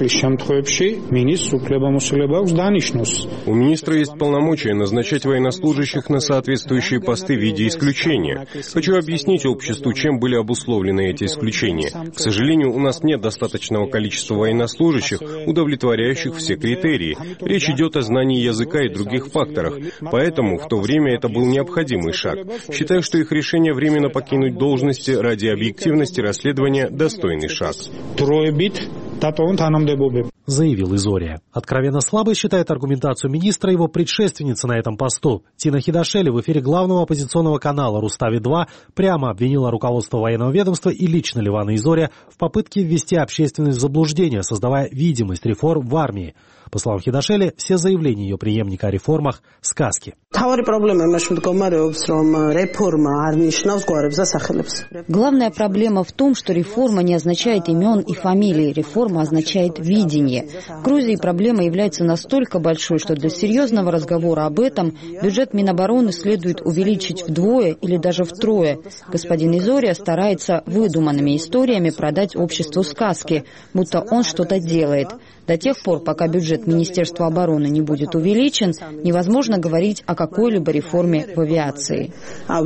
[SPEAKER 19] министра есть полномочия назначать военнослужащих на соответствующие посты в виде исключения. Хочу объяснить обществу, чем были обусловлены эти исключения. К сожалению, у нас нет достаточного количества военнослужащих, удовлетворяющих все критерии. Речь идет о знании языка и других факторах. Поэтому в то время это был необходимый шаг. Считаю, что их решение временно покинуть должности ради объективности расследования – достойный шаг.
[SPEAKER 7] Заявил Изория. Откровенно слабой считает аргументацию министра его предшественница на этом посту. Тина Хидашели в эфире главного оппозиционного канала Рустави-два прямо обвинила руководство военного ведомства и лично Левана Изория в попытке ввести общественность в заблуждение, создавая видимость реформ в армии. По словам Хидашели, все заявления ее преемника о реформах – сказки.
[SPEAKER 23] Главная проблема в том, что реформа не означает имен и фамилий, реформа означает видение. В Грузии проблема является настолько большой, что для серьезного разговора об этом бюджет Минобороны следует увеличить вдвое или даже втрое. Господин Изория старается выдуманными историями продать обществу сказки, будто он что-то делает. До тех пор, пока бюджет Министерства обороны не будет увеличен, невозможно говорить о какой-либо реформе в авиации.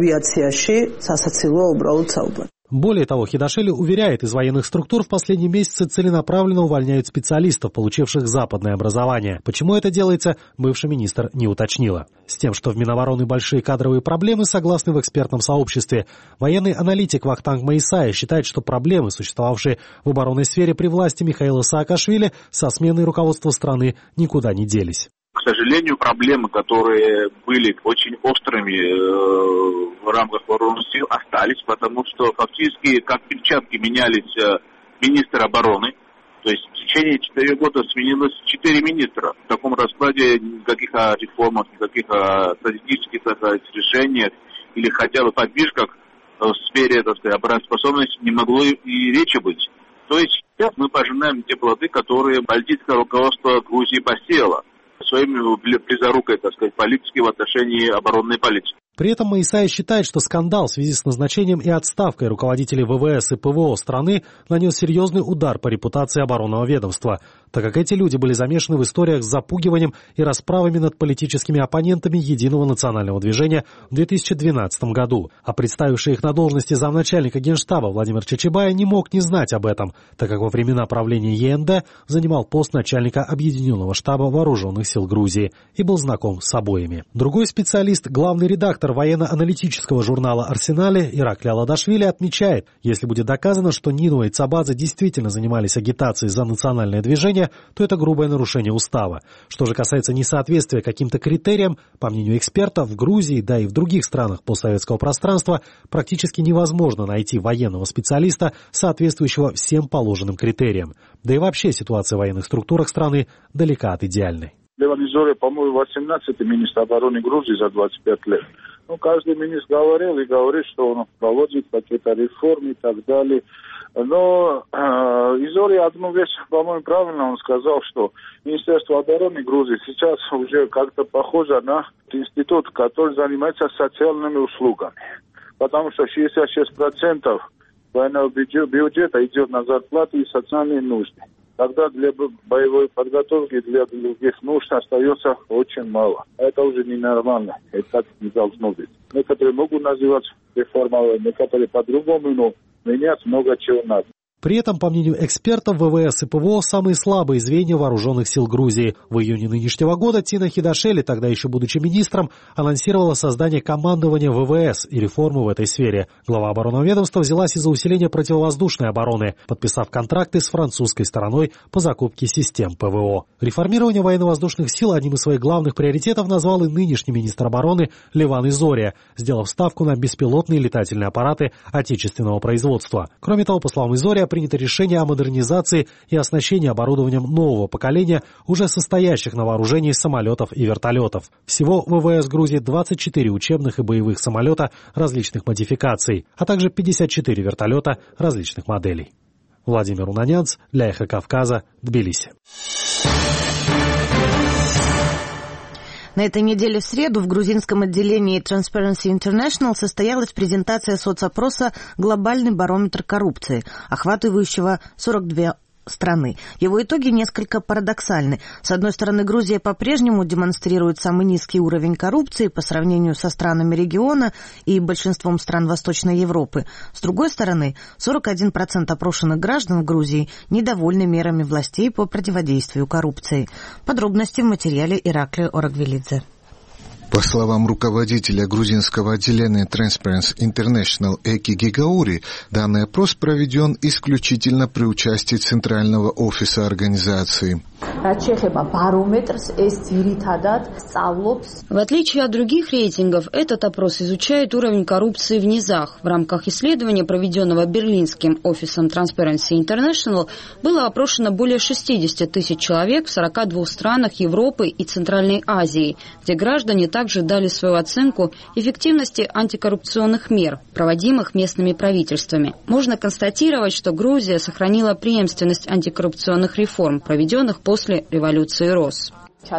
[SPEAKER 7] Более того, Хидашели уверяет, из военных структур в последние месяцы целенаправленно увольняют специалистов, получивших западное образование. Почему это делается, бывший министр не уточнила. С тем, что в Минобороны большие кадровые проблемы, согласны в экспертном сообществе. Военный аналитик Вахтанг Маисая считает, что проблемы, существовавшие в оборонной сфере при власти Михаила Саакашвили, со сменой руководства страны никуда не делись.
[SPEAKER 16] К сожалению, проблемы, которые были очень острыми э, в рамках вооруженных сил, остались, потому что фактически как перчатки менялись э, министр обороны. То есть в течение четырех годов сменилось четыре министра. В таком раскладе никаких о реформах, никаких о стратегических, так сказать, решениях или хотя бы подвижках в сфере, так сказать, обороноспособности не могло и речи быть. То есть сейчас мы пожинаем те плоды, которые политическое руководство Грузии посеяло своими близорукой, так сказать, политики в отношении оборонной политики.
[SPEAKER 7] При этом Маисая считает, что скандал в связи с назначением и отставкой руководителей ВВС и ПВО страны нанес серьезный удар по репутации оборонного ведомства, так как эти люди были замешаны в историях с запугиванием и расправами над политическими оппонентами Единого национального движения в две тысячи двенадцатом году. А представивший их на должности замначальника Генштаба Владимир Чичибая не мог не знать об этом, так как во времена правления ЕНД занимал пост начальника Объединенного штаба Вооруженных сил Грузии и был знаком с обоими. Другой специалист, главный редактор военно-аналитического журнала «Арсенале» Иракли Аладашвили отмечает, если будет доказано, что Нину Ойцабадзе действительно занимались агитацией за национальное движение, то это грубое нарушение устава. Что же касается несоответствия каким-то критериям, по мнению экспертов, в Грузии, да и в других странах постсоветского пространства практически невозможно найти военного специалиста, соответствующего всем положенным критериям. Да и вообще ситуация в военных структурах страны далека от идеальной.
[SPEAKER 16] Леван Изория, по-моему, восемнадцатый министр обороны Грузии за двадцать пять лет. Ну, каждый министр говорил и говорит, что он проводит какие-то реформы и так далее. Но э, Изория одну вещь, по-моему, правильно он сказал, что Министерство обороны Грузии сейчас уже как-то похоже на институт, который занимается социальными услугами. Потому что шестьдесят шесть процентов военного бюджета идет на зарплаты и социальные нужды. Тогда для боевой подготовки, для других нужд остается очень мало. Это уже ненормально. Это так не должно быть.
[SPEAKER 4] некоторые могут называть реформой, некоторые по-другому, но менять много чего надо.
[SPEAKER 7] При этом, по мнению экспертов, ВВС и ПВО – самые слабые звенья вооруженных сил Грузии. В июне нынешнего года Тина Хидашели, тогда еще будучи министром, анонсировала создание командования ВВС и реформу в этой сфере. Глава оборонного ведомства взялась из-за усиления противовоздушной обороны, подписав контракты с французской стороной по закупке систем ПВО. Реформирование военно-воздушных сил одним из своих главных приоритетов назвал и нынешний министр обороны Леван Изория, сделав ставку на беспилотные летательные аппараты отечественного производства. Кроме того, по словам Изория, принято решение о модернизации и оснащении оборудованием нового поколения уже состоящих на вооружении самолетов и вертолетов. Всего в ВВС Грузии двадцать четыре учебных и боевых самолета различных модификаций, а также пятьдесят четыре вертолета различных моделей. Владимир Унанянц для Эхо Кавказа, Тбилиси.
[SPEAKER 1] На этой неделе в среду в грузинском отделении Transparency International состоялась презентация соцопроса «Глобальный барометр коррупции», охватывающего сорок две страны. Его итоги несколько парадоксальны. С одной стороны, Грузия по-прежнему демонстрирует самый низкий уровень коррупции по сравнению со странами региона и большинством стран Восточной Европы. С другой стороны, сорок один процент опрошенных граждан в Грузии недовольны мерами властей по противодействию коррупции. Подробности в материале Иракли Орагвелидзе.
[SPEAKER 5] По словам руководителя грузинского отделения Transparency International Эки Гигаури, данный опрос проведен исключительно при участии Центрального офиса организации.
[SPEAKER 23] В отличие от других рейтингов, этот опрос изучает уровень коррупции в низах. В рамках исследования, проведенного Берлинским офисом Transparency International, было опрошено более шестьдесят тысяч человек в сорока двух странах Европы и Центральной Азии, где граждане также дали свою оценку эффективности антикоррупционных мер, проводимых местными правительствами. Можно констатировать, что Грузия сохранила преемственность антикоррупционных реформ, проведенных после революции РОС.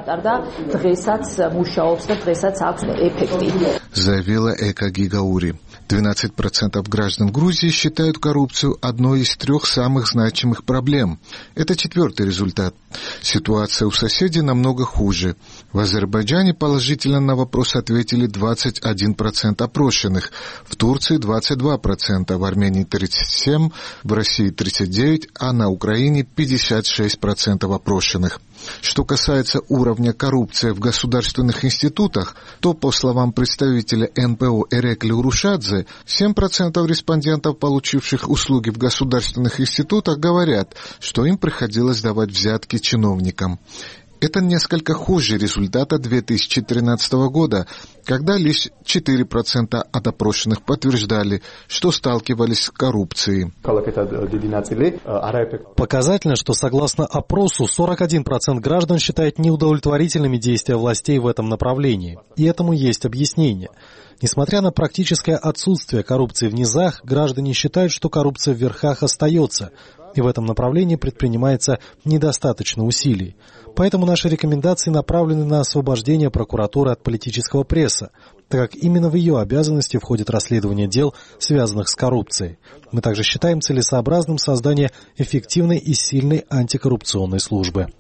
[SPEAKER 5] Заявила Эка Гигаури. двенадцать процентов граждан Грузии считают коррупцию одной из трех самых значимых проблем. Это четвертый результат. Ситуация у соседей намного хуже. В Азербайджане положительно на вопрос ответили двадцать один процент опрошенных, в Турции двадцать два процента, в Армении тридцать семь процентов, в России тридцать девять процентов, а на Украине пятьдесят шесть процентов опрошенных. Что касается уровня коррупции в государственных институтах, то, по словам представителя эн пэ о Эрекли Урушадзе, семь процентов респондентов, получивших услуги в государственных институтах, говорят, что им приходилось давать взятки чиновникам. Это несколько хуже результата две тысячи тринадцатого года, когда лишь четыре процента от опрошенных подтверждали, что сталкивались с коррупцией.
[SPEAKER 7] Показательно, что согласно опросу сорок один процент граждан считает неудовлетворительными действия властей в этом направлении. И этому есть объяснение. Несмотря на практическое отсутствие коррупции в низах, граждане считают, что коррупция в верхах остается, и в этом направлении предпринимается недостаточно усилий. Поэтому наши рекомендации направлены на освобождение прокуратуры от политического пресса, так как именно в ее обязанности входит расследование дел, связанных с коррупцией. Мы также считаем целесообразным создание эффективной и сильной антикоррупционной службы.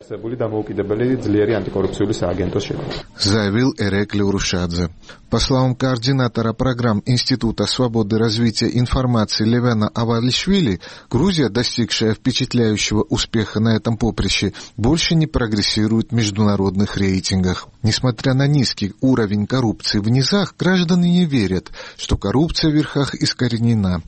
[SPEAKER 5] Заявил Эрекли Урушадзе. По словам координатора программ Института свободы развития информации Левена Авалишвили, Грузия, достигшая впечатляющего успеха на этом поприще, больше не прогрессирует в международных рейтингах. Несмотря на низкий уровень коррупции в низах, граждане не верят, что коррупция в верхах искоренена.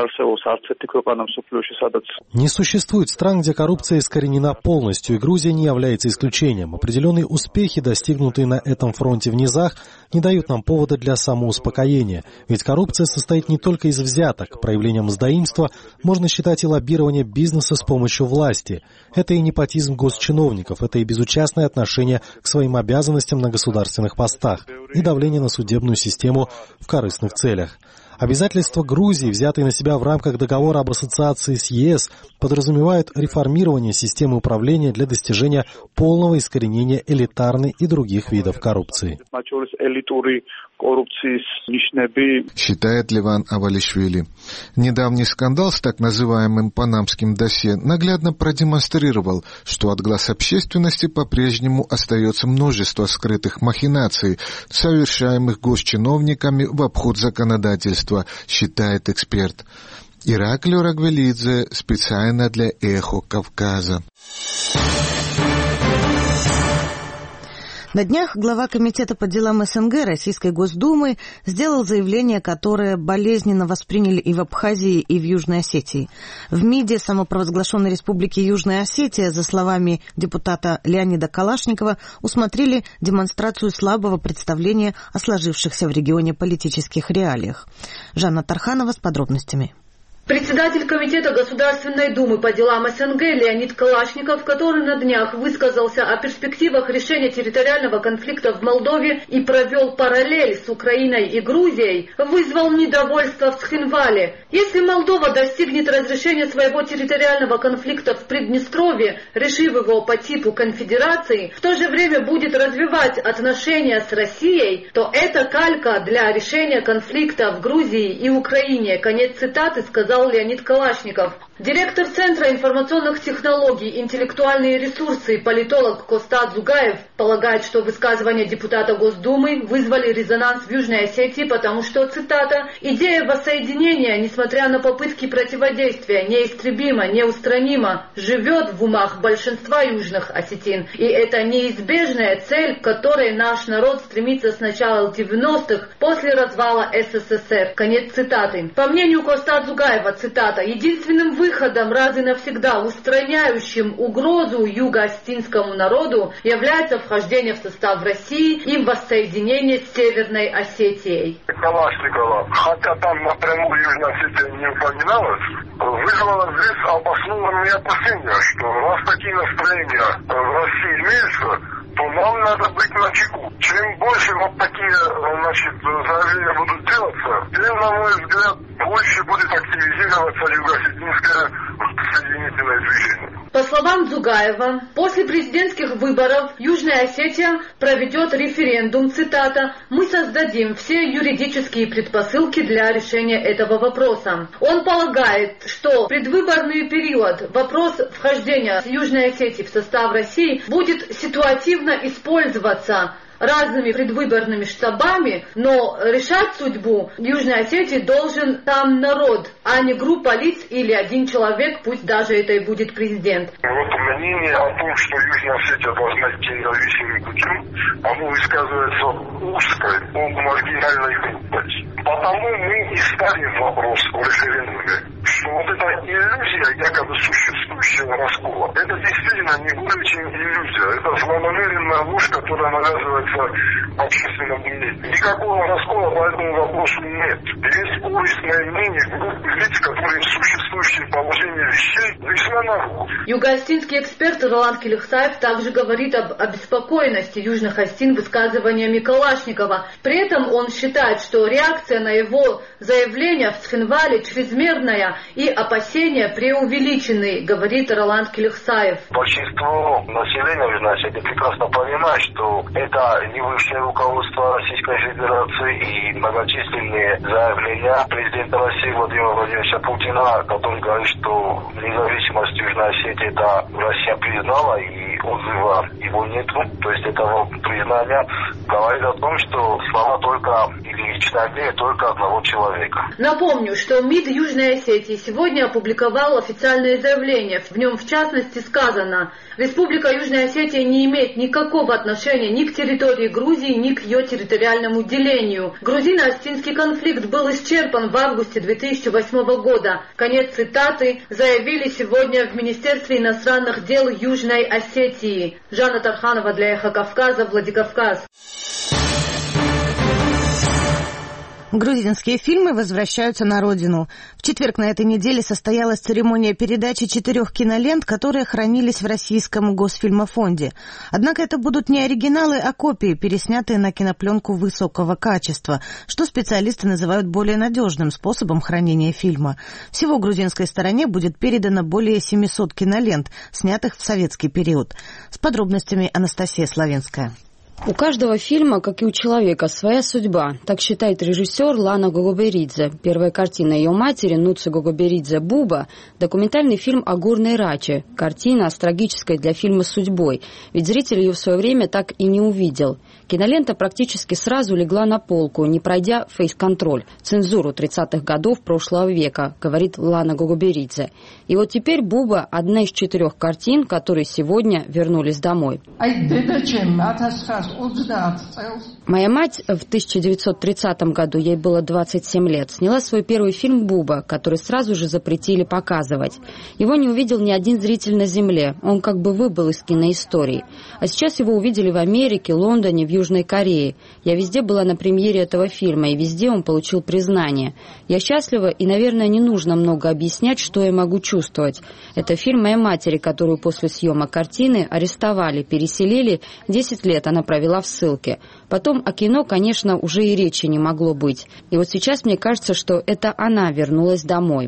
[SPEAKER 7] Не существует стран, где коррупция искоренена полностью, и Грузия не является исключением. Определенные успехи, достигнутые на этом фронте в низах, не дают нам повода для самоуспокоения. Ведь коррупция состоит не только из взяток. Проявлением мздоимства можно считать и лоббирование бизнеса с помощью власти. Это и непотизм госчиновников, это и безучастное отношение к своим обязанностям на государственных постах, и давление на судебную систему в корыстных целях. Обязательства Грузии, взятые на себя в рамках договора об ассоциации с е эс, подразумевают реформирование системы управления для достижения полного искоренения элитарной и других видов коррупции.
[SPEAKER 5] считает Леван Авалишвили. Недавний скандал с так называемым панамским досье наглядно продемонстрировал, что от глаз общественности по-прежнему остается множество скрытых махинаций, совершаемых госчиновниками в обход законодательства, считает эксперт. Ираклио Рагвелидзе специально для «Эхо Кавказа».
[SPEAKER 1] На днях глава Комитета по делам СНГ Российской Госдумы сделал заявление, которое болезненно восприняли и в Абхазии, и в Южной Осетии. В МИДе самопровозглашенной Республики Южная Осетия, за словами депутата Леонида Калашникова, усмотрели демонстрацию слабого представления о сложившихся в регионе политических реалиях. Жанна Тарханова с подробностями.
[SPEAKER 6] Председатель Комитета Государственной Думы по делам СНГ Леонид Калашников, который на днях высказался о перспективах решения территориального конфликта в Молдове и провел параллель с Украиной и Грузией, вызвал недовольство в Цхинвале. Если Молдова достигнет разрешения своего территориального конфликта в Приднестровье, решив его по типу конфедерации, в то же время будет развивать отношения с Россией, то это калька для решения конфликта в Грузии и Украине. Конец цитаты сказал Леонид Калашников. Директор Центра информационных технологий, интеллектуальные ресурсы и политолог Костад Зугаев полагает, что высказывания депутата Госдумы вызвали резонанс в Южной Осетии, потому что, цитата, «идея воссоединения, несмотря на попытки противодействия, неистребима, неустранима, живет в умах большинства южных осетин. И это неизбежная цель, к которой наш народ стремится с начала девяностых, после развала СССР». Конец цитаты. По мнению Костад Зугаева, цитата, «единственным выходом раз и навсегда, устраняющим угрозу юго-осетинскому народу, является вхождение в состав России и воссоединение с Северной Осетией».
[SPEAKER 8] Калашникова, хотя там напрямую Южная Осетия не упоминалась, вызвало здесь обоснованные опасения, что раз такие настроения в России имеются, то нам надо быть начеку. Чем больше вот такие, значит, заявления будут делаться, тем, на мой взгляд, больше будет активизироваться юго-осетинское соединительное движение.
[SPEAKER 6] По словам Зугаева, после президентских выборов Южная Осетия проведет референдум, цитата, «Мы создадим все юридические предпосылки для решения этого вопроса». Он полагает, что в предвыборный период вопрос вхождения Южной Осетии в состав России будет ситуативно использоваться разными предвыборными штабами, но решать судьбу Южной Осетии должен там народ, а не группа лиц или один человек, пусть даже это и будет президент.
[SPEAKER 8] Вот мнение о том, что Южная Осетия должна идти независимым путем, оно высказывается узкой, маргинальной группой. Потому мы и ставим вопрос о референдуме, что вот эта иллюзия якобы существующего раскола, это действительно не более чем иллюзия, это злонамеренная ложь, которая навязывается общественному мнению. Никакого раскола по этому вопросу нет. Есть корыстное мнение группы лиц, которые в существующем положении вещей весьма на руку.
[SPEAKER 6] Юго-осетинский эксперт Роланд Келихсаев также говорит об обеспокоенности южных осетин высказываниями Калашникова. При этом он считает, что реакция на его заявление в Цхинвале чрезмерная и опасения преувеличены, говорит Роланд Келихсаев.
[SPEAKER 8] Большинство населения Южной Осетии прекрасно понимает, что это не высшее руководство Российской Федерации и многочисленные заявления президента России Владимира Владимировича Путина, который говорит, что независимость Южной Осетии это Россия признала и отзыва его нету. То есть этого признания говорит о том, что слова только или личное мнение только одного человека.
[SPEAKER 6] Напомню, что МИД Южной Осетии сегодня опубликовал официальное заявление. В нем в частности сказано: Республика Южная Осетия не имеет никакого отношения ни к территории Грузии, ни к ее территориальному делению. Грузино-осетинский конфликт был исчерпан в августе две тысячи восьмого года. Конец цитаты заявили сегодня в Министерстве иностранных дел Южной Осетии. Жанна Тарханова для «Эхо Кавказа», Владикавказ.
[SPEAKER 1] Грузинские фильмы возвращаются на родину. В четверг на этой неделе состоялась церемония передачи четырех кинолент, которые хранились в Российском Госфильмофонде. Однако это будут не оригиналы, а копии, переснятые на кинопленку высокого качества, что специалисты называют более надежным способом хранения фильма. Всего грузинской стороне будет передано более семисот кинолент, снятых в советский период. С подробностями Анастасия Славинская.
[SPEAKER 23] У каждого фильма, как и у человека, своя судьба. Так считает режиссер Лана Гогоберидзе. Первая картина ее матери, Нуци Гогоберидзе «Буба», документальный фильм о горной Раче. Картина с трагической для фильма судьбой, ведь зритель ее в свое время так и не увидел. Кинолента практически сразу легла на полку, не пройдя фейс-контроль, цензуру тридцатых годов прошлого века, говорит Лана Гогоберидзе. И вот теперь «Буба» – одна из четырех картин, которые сегодня вернулись домой. Моя мать в тысяча девятьсот тридцатом году, ей было двадцать семь лет, сняла свой первый фильм «Буба», который сразу же запретили показывать. Его не увидел ни один зритель на земле, он как бы выбыл из киноистории. А сейчас его увидели в Америке, Лондоне, в Южной Корее. Я везде была на премьере этого фильма, и везде он получил признание. Я счастлива, и, наверное, не нужно много объяснять, что я могу чувствовать. Это фильм моей матери, которую после съемок картины арестовали, переселили, десять лет она провела в ссылке. Потом о кино, конечно, уже и речи не могло быть. И вот сейчас мне кажется, что это она вернулась домой.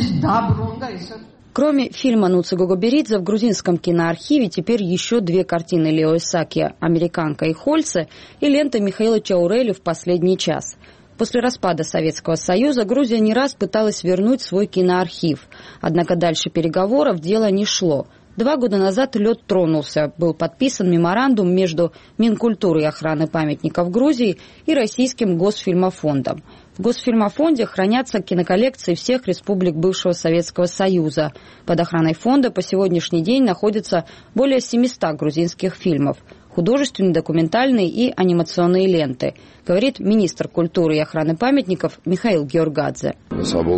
[SPEAKER 23] Кроме фильма Нуци Гогоберидзе, в грузинском киноархиве теперь еще две картины Лео Исаки «Американка» и «Хольце» и лента Михаила Чаурели «В последний час». После распада Советского Союза Грузия не раз пыталась вернуть свой киноархив. Однако дальше переговоров дело не шло. Два года назад лед тронулся. Был подписан меморандум между Минкультурой и охраной памятников Грузии и Российским Госфильмофондом. В Госфильмофонде хранятся киноколлекции всех республик бывшего Советского Союза. Под охраной фонда по сегодняшний день находится более семисот грузинских фильмов. Художественные, документальные и анимационные ленты, говорит министр культуры и охраны памятников Михаил Георгадзе.
[SPEAKER 9] Мы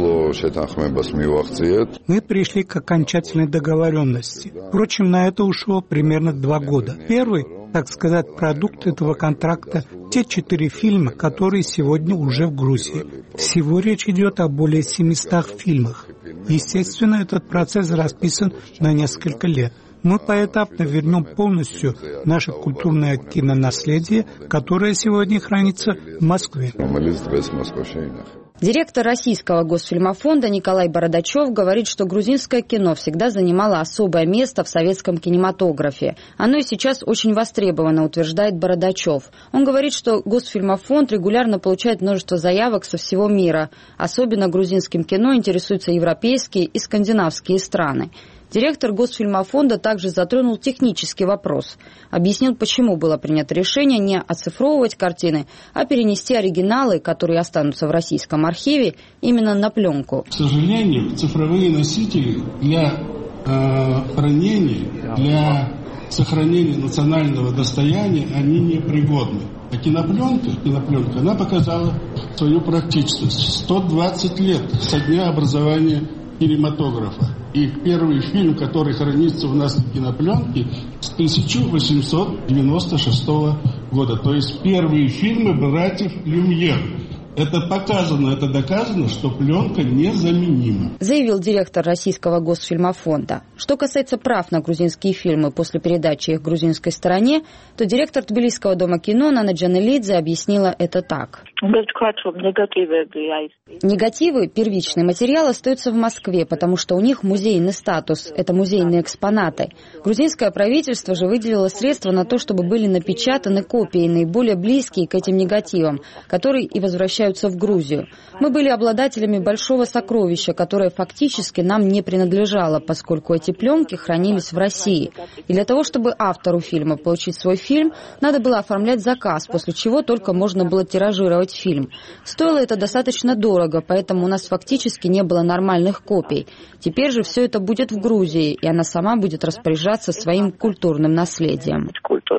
[SPEAKER 9] пришли к окончательной договоренности. Впрочем, на это ушло примерно два года. Первый, так сказать, продукт этого контракта – те четыре фильма, которые сегодня уже в Грузии. Всего речь идет о более семисот фильмах. Естественно, этот процесс расписан на несколько лет. Мы поэтапно вернем полностью наше культурное кинонаследие, которое сегодня хранится в Москве.
[SPEAKER 23] Директор Российского Госфильмофонда Николай Бородачев говорит, что грузинское кино всегда занимало особое место в советском кинематографе. Оно и сейчас очень востребовано, утверждает Бородачев. Он говорит, что Госфильмофонд регулярно получает множество заявок со всего мира. Особенно грузинским кино интересуются европейские и скандинавские страны. Директор Госфильмофонда также затронул технический вопрос. Объяснил, почему было принято решение не оцифровывать картины, а перенести оригиналы, которые останутся в российском архиве, именно на пленку.
[SPEAKER 10] К сожалению, цифровые носители для э, хранения, для сохранения национального достояния, они непригодны. А кинопленка, кинопленка, она показала свою практичность. сто двадцать лет со дня образования кинематографа. И первый фильм, который хранится у нас на кинопленке, с тысяча восемьсот девяносто шестого года. То есть первые фильмы братьев Люмьер. Это показано, это доказано, что пленка незаменима.
[SPEAKER 23] Заявил директор Российского Госфильмофонда. Что касается прав на грузинские фильмы после передачи их грузинской стороне, то директор Тбилисского дома кино Нана Джанелидзе объяснила это так. Негативы, первичный материал, остаются в Москве, потому что у них музейный статус, это музейные экспонаты. Грузинское правительство же выделило средства на то, чтобы были напечатаны копии, наиболее близкие к этим негативам, которые и возвращаются в Грузию. Мы были обладателями большого сокровища, которое фактически нам не принадлежало, поскольку эти пленки хранились в России. И для того, чтобы автору фильма получить свой фильм, надо было оформлять заказ, после чего только можно было тиражировать фильм. Стоило это достаточно дорого, поэтому у нас фактически не было нормальных копий. Теперь же все это будет в Грузии, и она сама будет распоряжаться своим культурным наследием.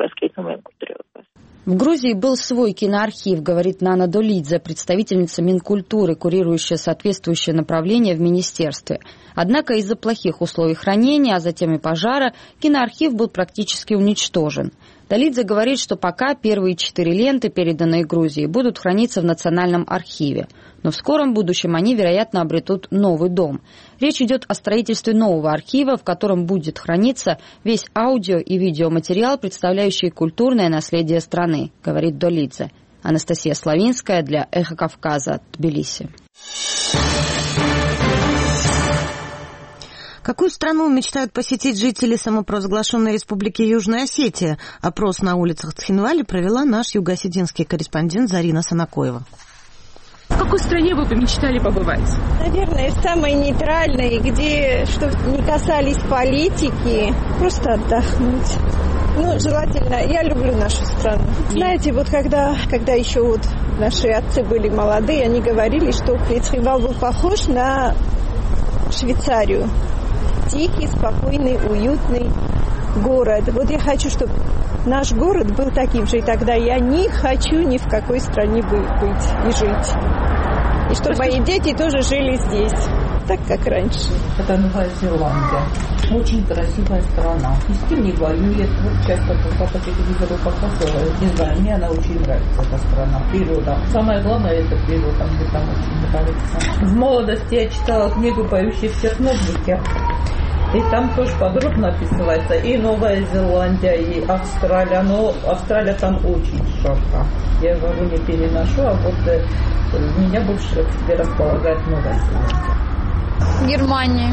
[SPEAKER 23] В Грузии был свой киноархив, говорит Нана Долидзе, представительница Минкультуры, курирующая соответствующее направление в министерстве. Однако из-за плохих условий хранения, а затем и пожара, киноархив был практически уничтожен. Долидзе говорит, что пока первые четыре ленты, переданные Грузии, будут храниться в Национальном архиве. Но в скором будущем они, вероятно, обретут новый дом. Речь идет о строительстве нового архива, в котором будет храниться весь аудио- и видеоматериал, представляющий культурное наследие страны, говорит Долидзе. Анастасия Славинская для «Эхо Кавказа», Тбилиси.
[SPEAKER 1] Какую страну мечтают посетить жители самопровозглашенной республики Южная Осетия? Опрос на улицах Цхинвали провела наш юго-осетинский корреспондент Зарина Санакоева.
[SPEAKER 11] В какой стране вы бы мечтали побывать?
[SPEAKER 12] Наверное, самой нейтральной, где, чтобы не касались политики, просто отдохнуть. Ну, желательно, я люблю нашу страну. Знаете, вот когда, когда еще вот наши отцы были молодые, они говорили, что Цхинвал был похож на Швейцарию. Тихий, спокойный, уютный город. Вот я хочу, чтобы наш город был таким же, и тогда я не хочу ни в какой стране быть и жить. И чтобы мои дети тоже жили здесь, так как раньше.
[SPEAKER 13] Это Новая Зеландия. Очень красивая страна. Ни с кем не воюет. Вот часто по телевизору показывают. Не знаю, мне она очень нравится, эта страна. Природа. Самое главное, это природа. Мне там очень нравится. В молодости я читала книгу «Поющие в Чернобыльке». И там тоже подробно описывается и Новая Зеландия, и Австралия. Но Австралия там очень жарко. Я его не переношу, а вот э, меня больше к себе располагает Новая Зеландия.
[SPEAKER 24] Германия.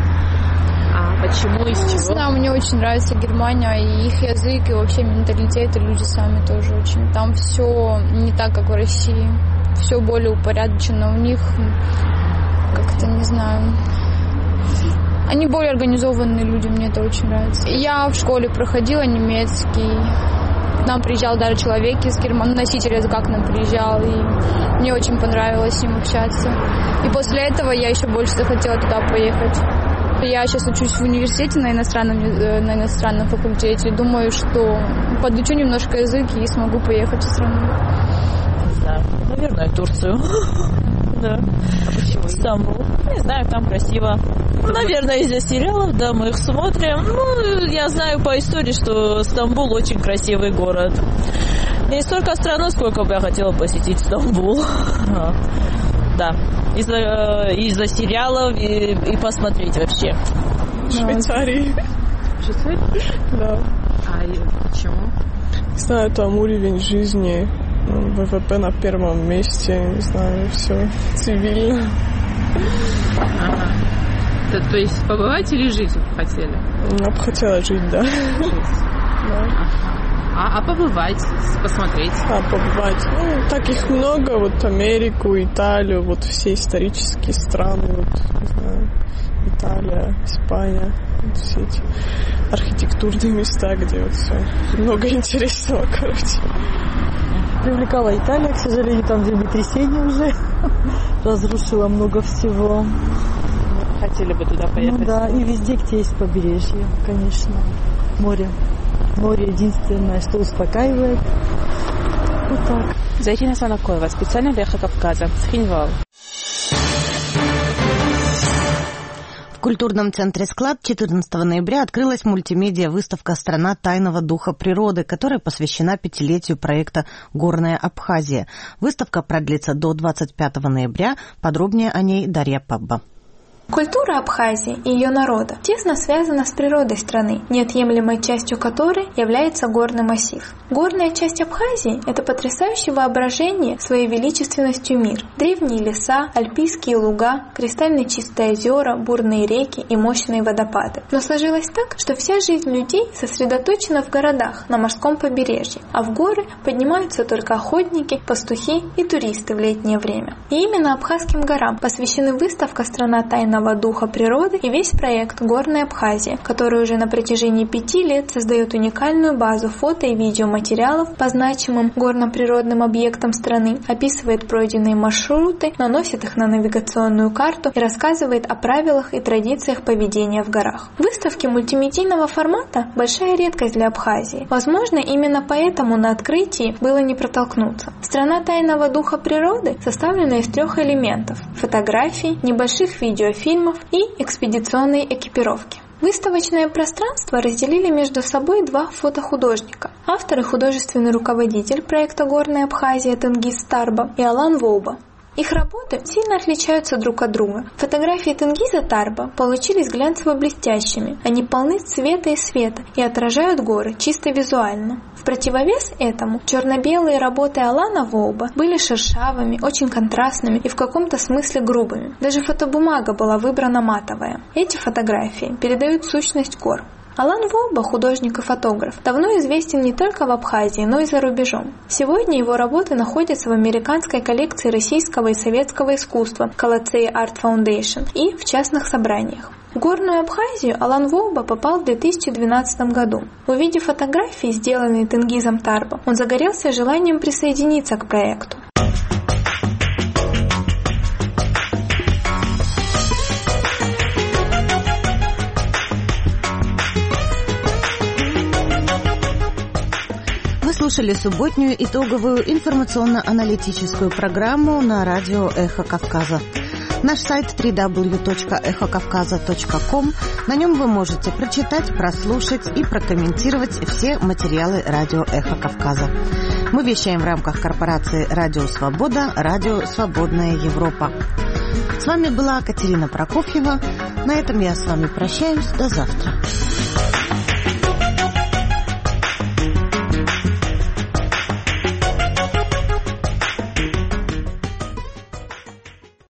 [SPEAKER 11] А почему, из чего?
[SPEAKER 24] Не знаю, мне очень нравится Германия, и их язык, и вообще менталитет, и люди сами тоже очень. Там все не так, как в России. Все более упорядочено. У них как-то, не знаю... Они более организованные люди, мне это очень нравится. Я в школе проходила немецкий. К нам приезжал даже человек из Германии, носитель языка к нам приезжал, и мне очень понравилось с ним общаться. И после этого я еще больше захотела туда поехать. Я сейчас учусь в университете на иностранном, на иностранном факультете. Думаю, что подучу немножко язык и смогу поехать в страну.
[SPEAKER 25] Не знаю, наверное, Турцию. Да. А почему? Стамбул. Не знаю, там красиво. Наверное, из-за сериалов, да, мы их смотрим. Ну, я знаю по истории, что Стамбул очень красивый город. Не столько страну, сколько бы я хотела посетить Стамбул. Да. Из-за, из-за сериалов и, и посмотреть вообще.
[SPEAKER 26] Швейцарии.
[SPEAKER 11] Швейцарии?
[SPEAKER 26] Да.
[SPEAKER 11] А почему?
[SPEAKER 26] Не знаю, там уровень жизни. ВВП на первом месте, не знаю, все цивильно.
[SPEAKER 11] Ага. То, то есть побывать или жить хотели?
[SPEAKER 26] Я бы хотела жить, да.
[SPEAKER 11] Жить.
[SPEAKER 26] Да.
[SPEAKER 11] Ага. А, а побывать, посмотреть?
[SPEAKER 26] А, побывать. Ну, таких много. Вот Америку, Италию, вот все исторические страны, вот, не знаю, Италия, Испания, вот все эти архитектурные места, где вот все много интересного, короче.
[SPEAKER 25] Привлекала Италия, к сожалению, там землетрясение уже разрушило много всего.
[SPEAKER 11] Хотели бы туда поехать?
[SPEAKER 25] Ну да, и везде, где есть побережье, конечно. Море. Море единственное, что успокаивает. Вот так.
[SPEAKER 11] Зарина Санакоева, специально для Эхо Кавказа, Цхинвал.
[SPEAKER 1] В культурном центре «Склад» четырнадцатого ноября открылась мультимедиа-выставка «Страна тайного духа природы», которая посвящена пятилетию проекта «Горная Абхазия». Выставка продлится до двадцать пятого ноября. Подробнее о ней Дарья Пабба.
[SPEAKER 27] Культура Абхазии и ее народа тесно связана с природой страны, неотъемлемой частью которой является горный массив. Горная часть Абхазии – это потрясающее воображение своей величественностью мир. Древние леса, альпийские луга, кристально чистые озера, бурные реки и мощные водопады. Но сложилось так, что вся жизнь людей сосредоточена в городах, на морском побережье, а в горы поднимаются только охотники, пастухи и туристы в летнее время. И именно Абхазским горам посвящены выставка «Страна тайного духа природы» и весь проект «Горная Абхазия», который уже на протяжении пяти лет создает уникальную базу фото и видеоматериалов по значимым горно-природным объектам страны, описывает пройденные маршруты, наносит их на навигационную карту и рассказывает о правилах и традициях поведения в горах. Выставки мультимедийного формата – большая редкость для Абхазии. Возможно, именно поэтому на открытии было не протолкнуться. «Страна тайного духа природы» составлена из трех элементов – фотографий, небольших видеофильмов и экспедиционной экипировки. Выставочное пространство разделили между собой два фотохудожника. Автор и художественный руководитель проекта «Горная Абхазия» Тенгиз Старба и Алан Воуба. Их работы сильно отличаются друг от друга. Фотографии Тенгиза Тарба получились глянцево-блестящими. Они полны цвета и света и отражают горы чисто визуально. В противовес этому черно-белые работы Алана Воуба были шершавыми, очень контрастными и в каком-то смысле грубыми. Даже фотобумага была выбрана матовая. Эти фотографии передают сущность гор. Алан Воуба, художник и фотограф, давно известен не только в Абхазии, но и за рубежом. Сегодня его работы находятся в американской коллекции российского и советского искусства Колоцей Арт Фаундейшн и в частных собраниях. В Горную Абхазию Алан Воуба попал в две тысячи двенадцатом году. Увидев фотографии, сделанные Тенгизом Тарбо, он загорелся желанием присоединиться к проекту.
[SPEAKER 1] Слушали субботнюю итоговую информационно-аналитическую программу на радио «Эхо Кавказа». Наш сайт дабл ю дабл ю дабл ю точка эхо кавказа точка ком. На нем вы можете прочитать, прослушать и прокомментировать все материалы радио «Эхо Кавказа». Мы вещаем в рамках корпорации «Радио Свобода», «Радио Свободная Европа». С вами была Катерина Прокофьева. На этом я с вами прощаюсь. До завтра.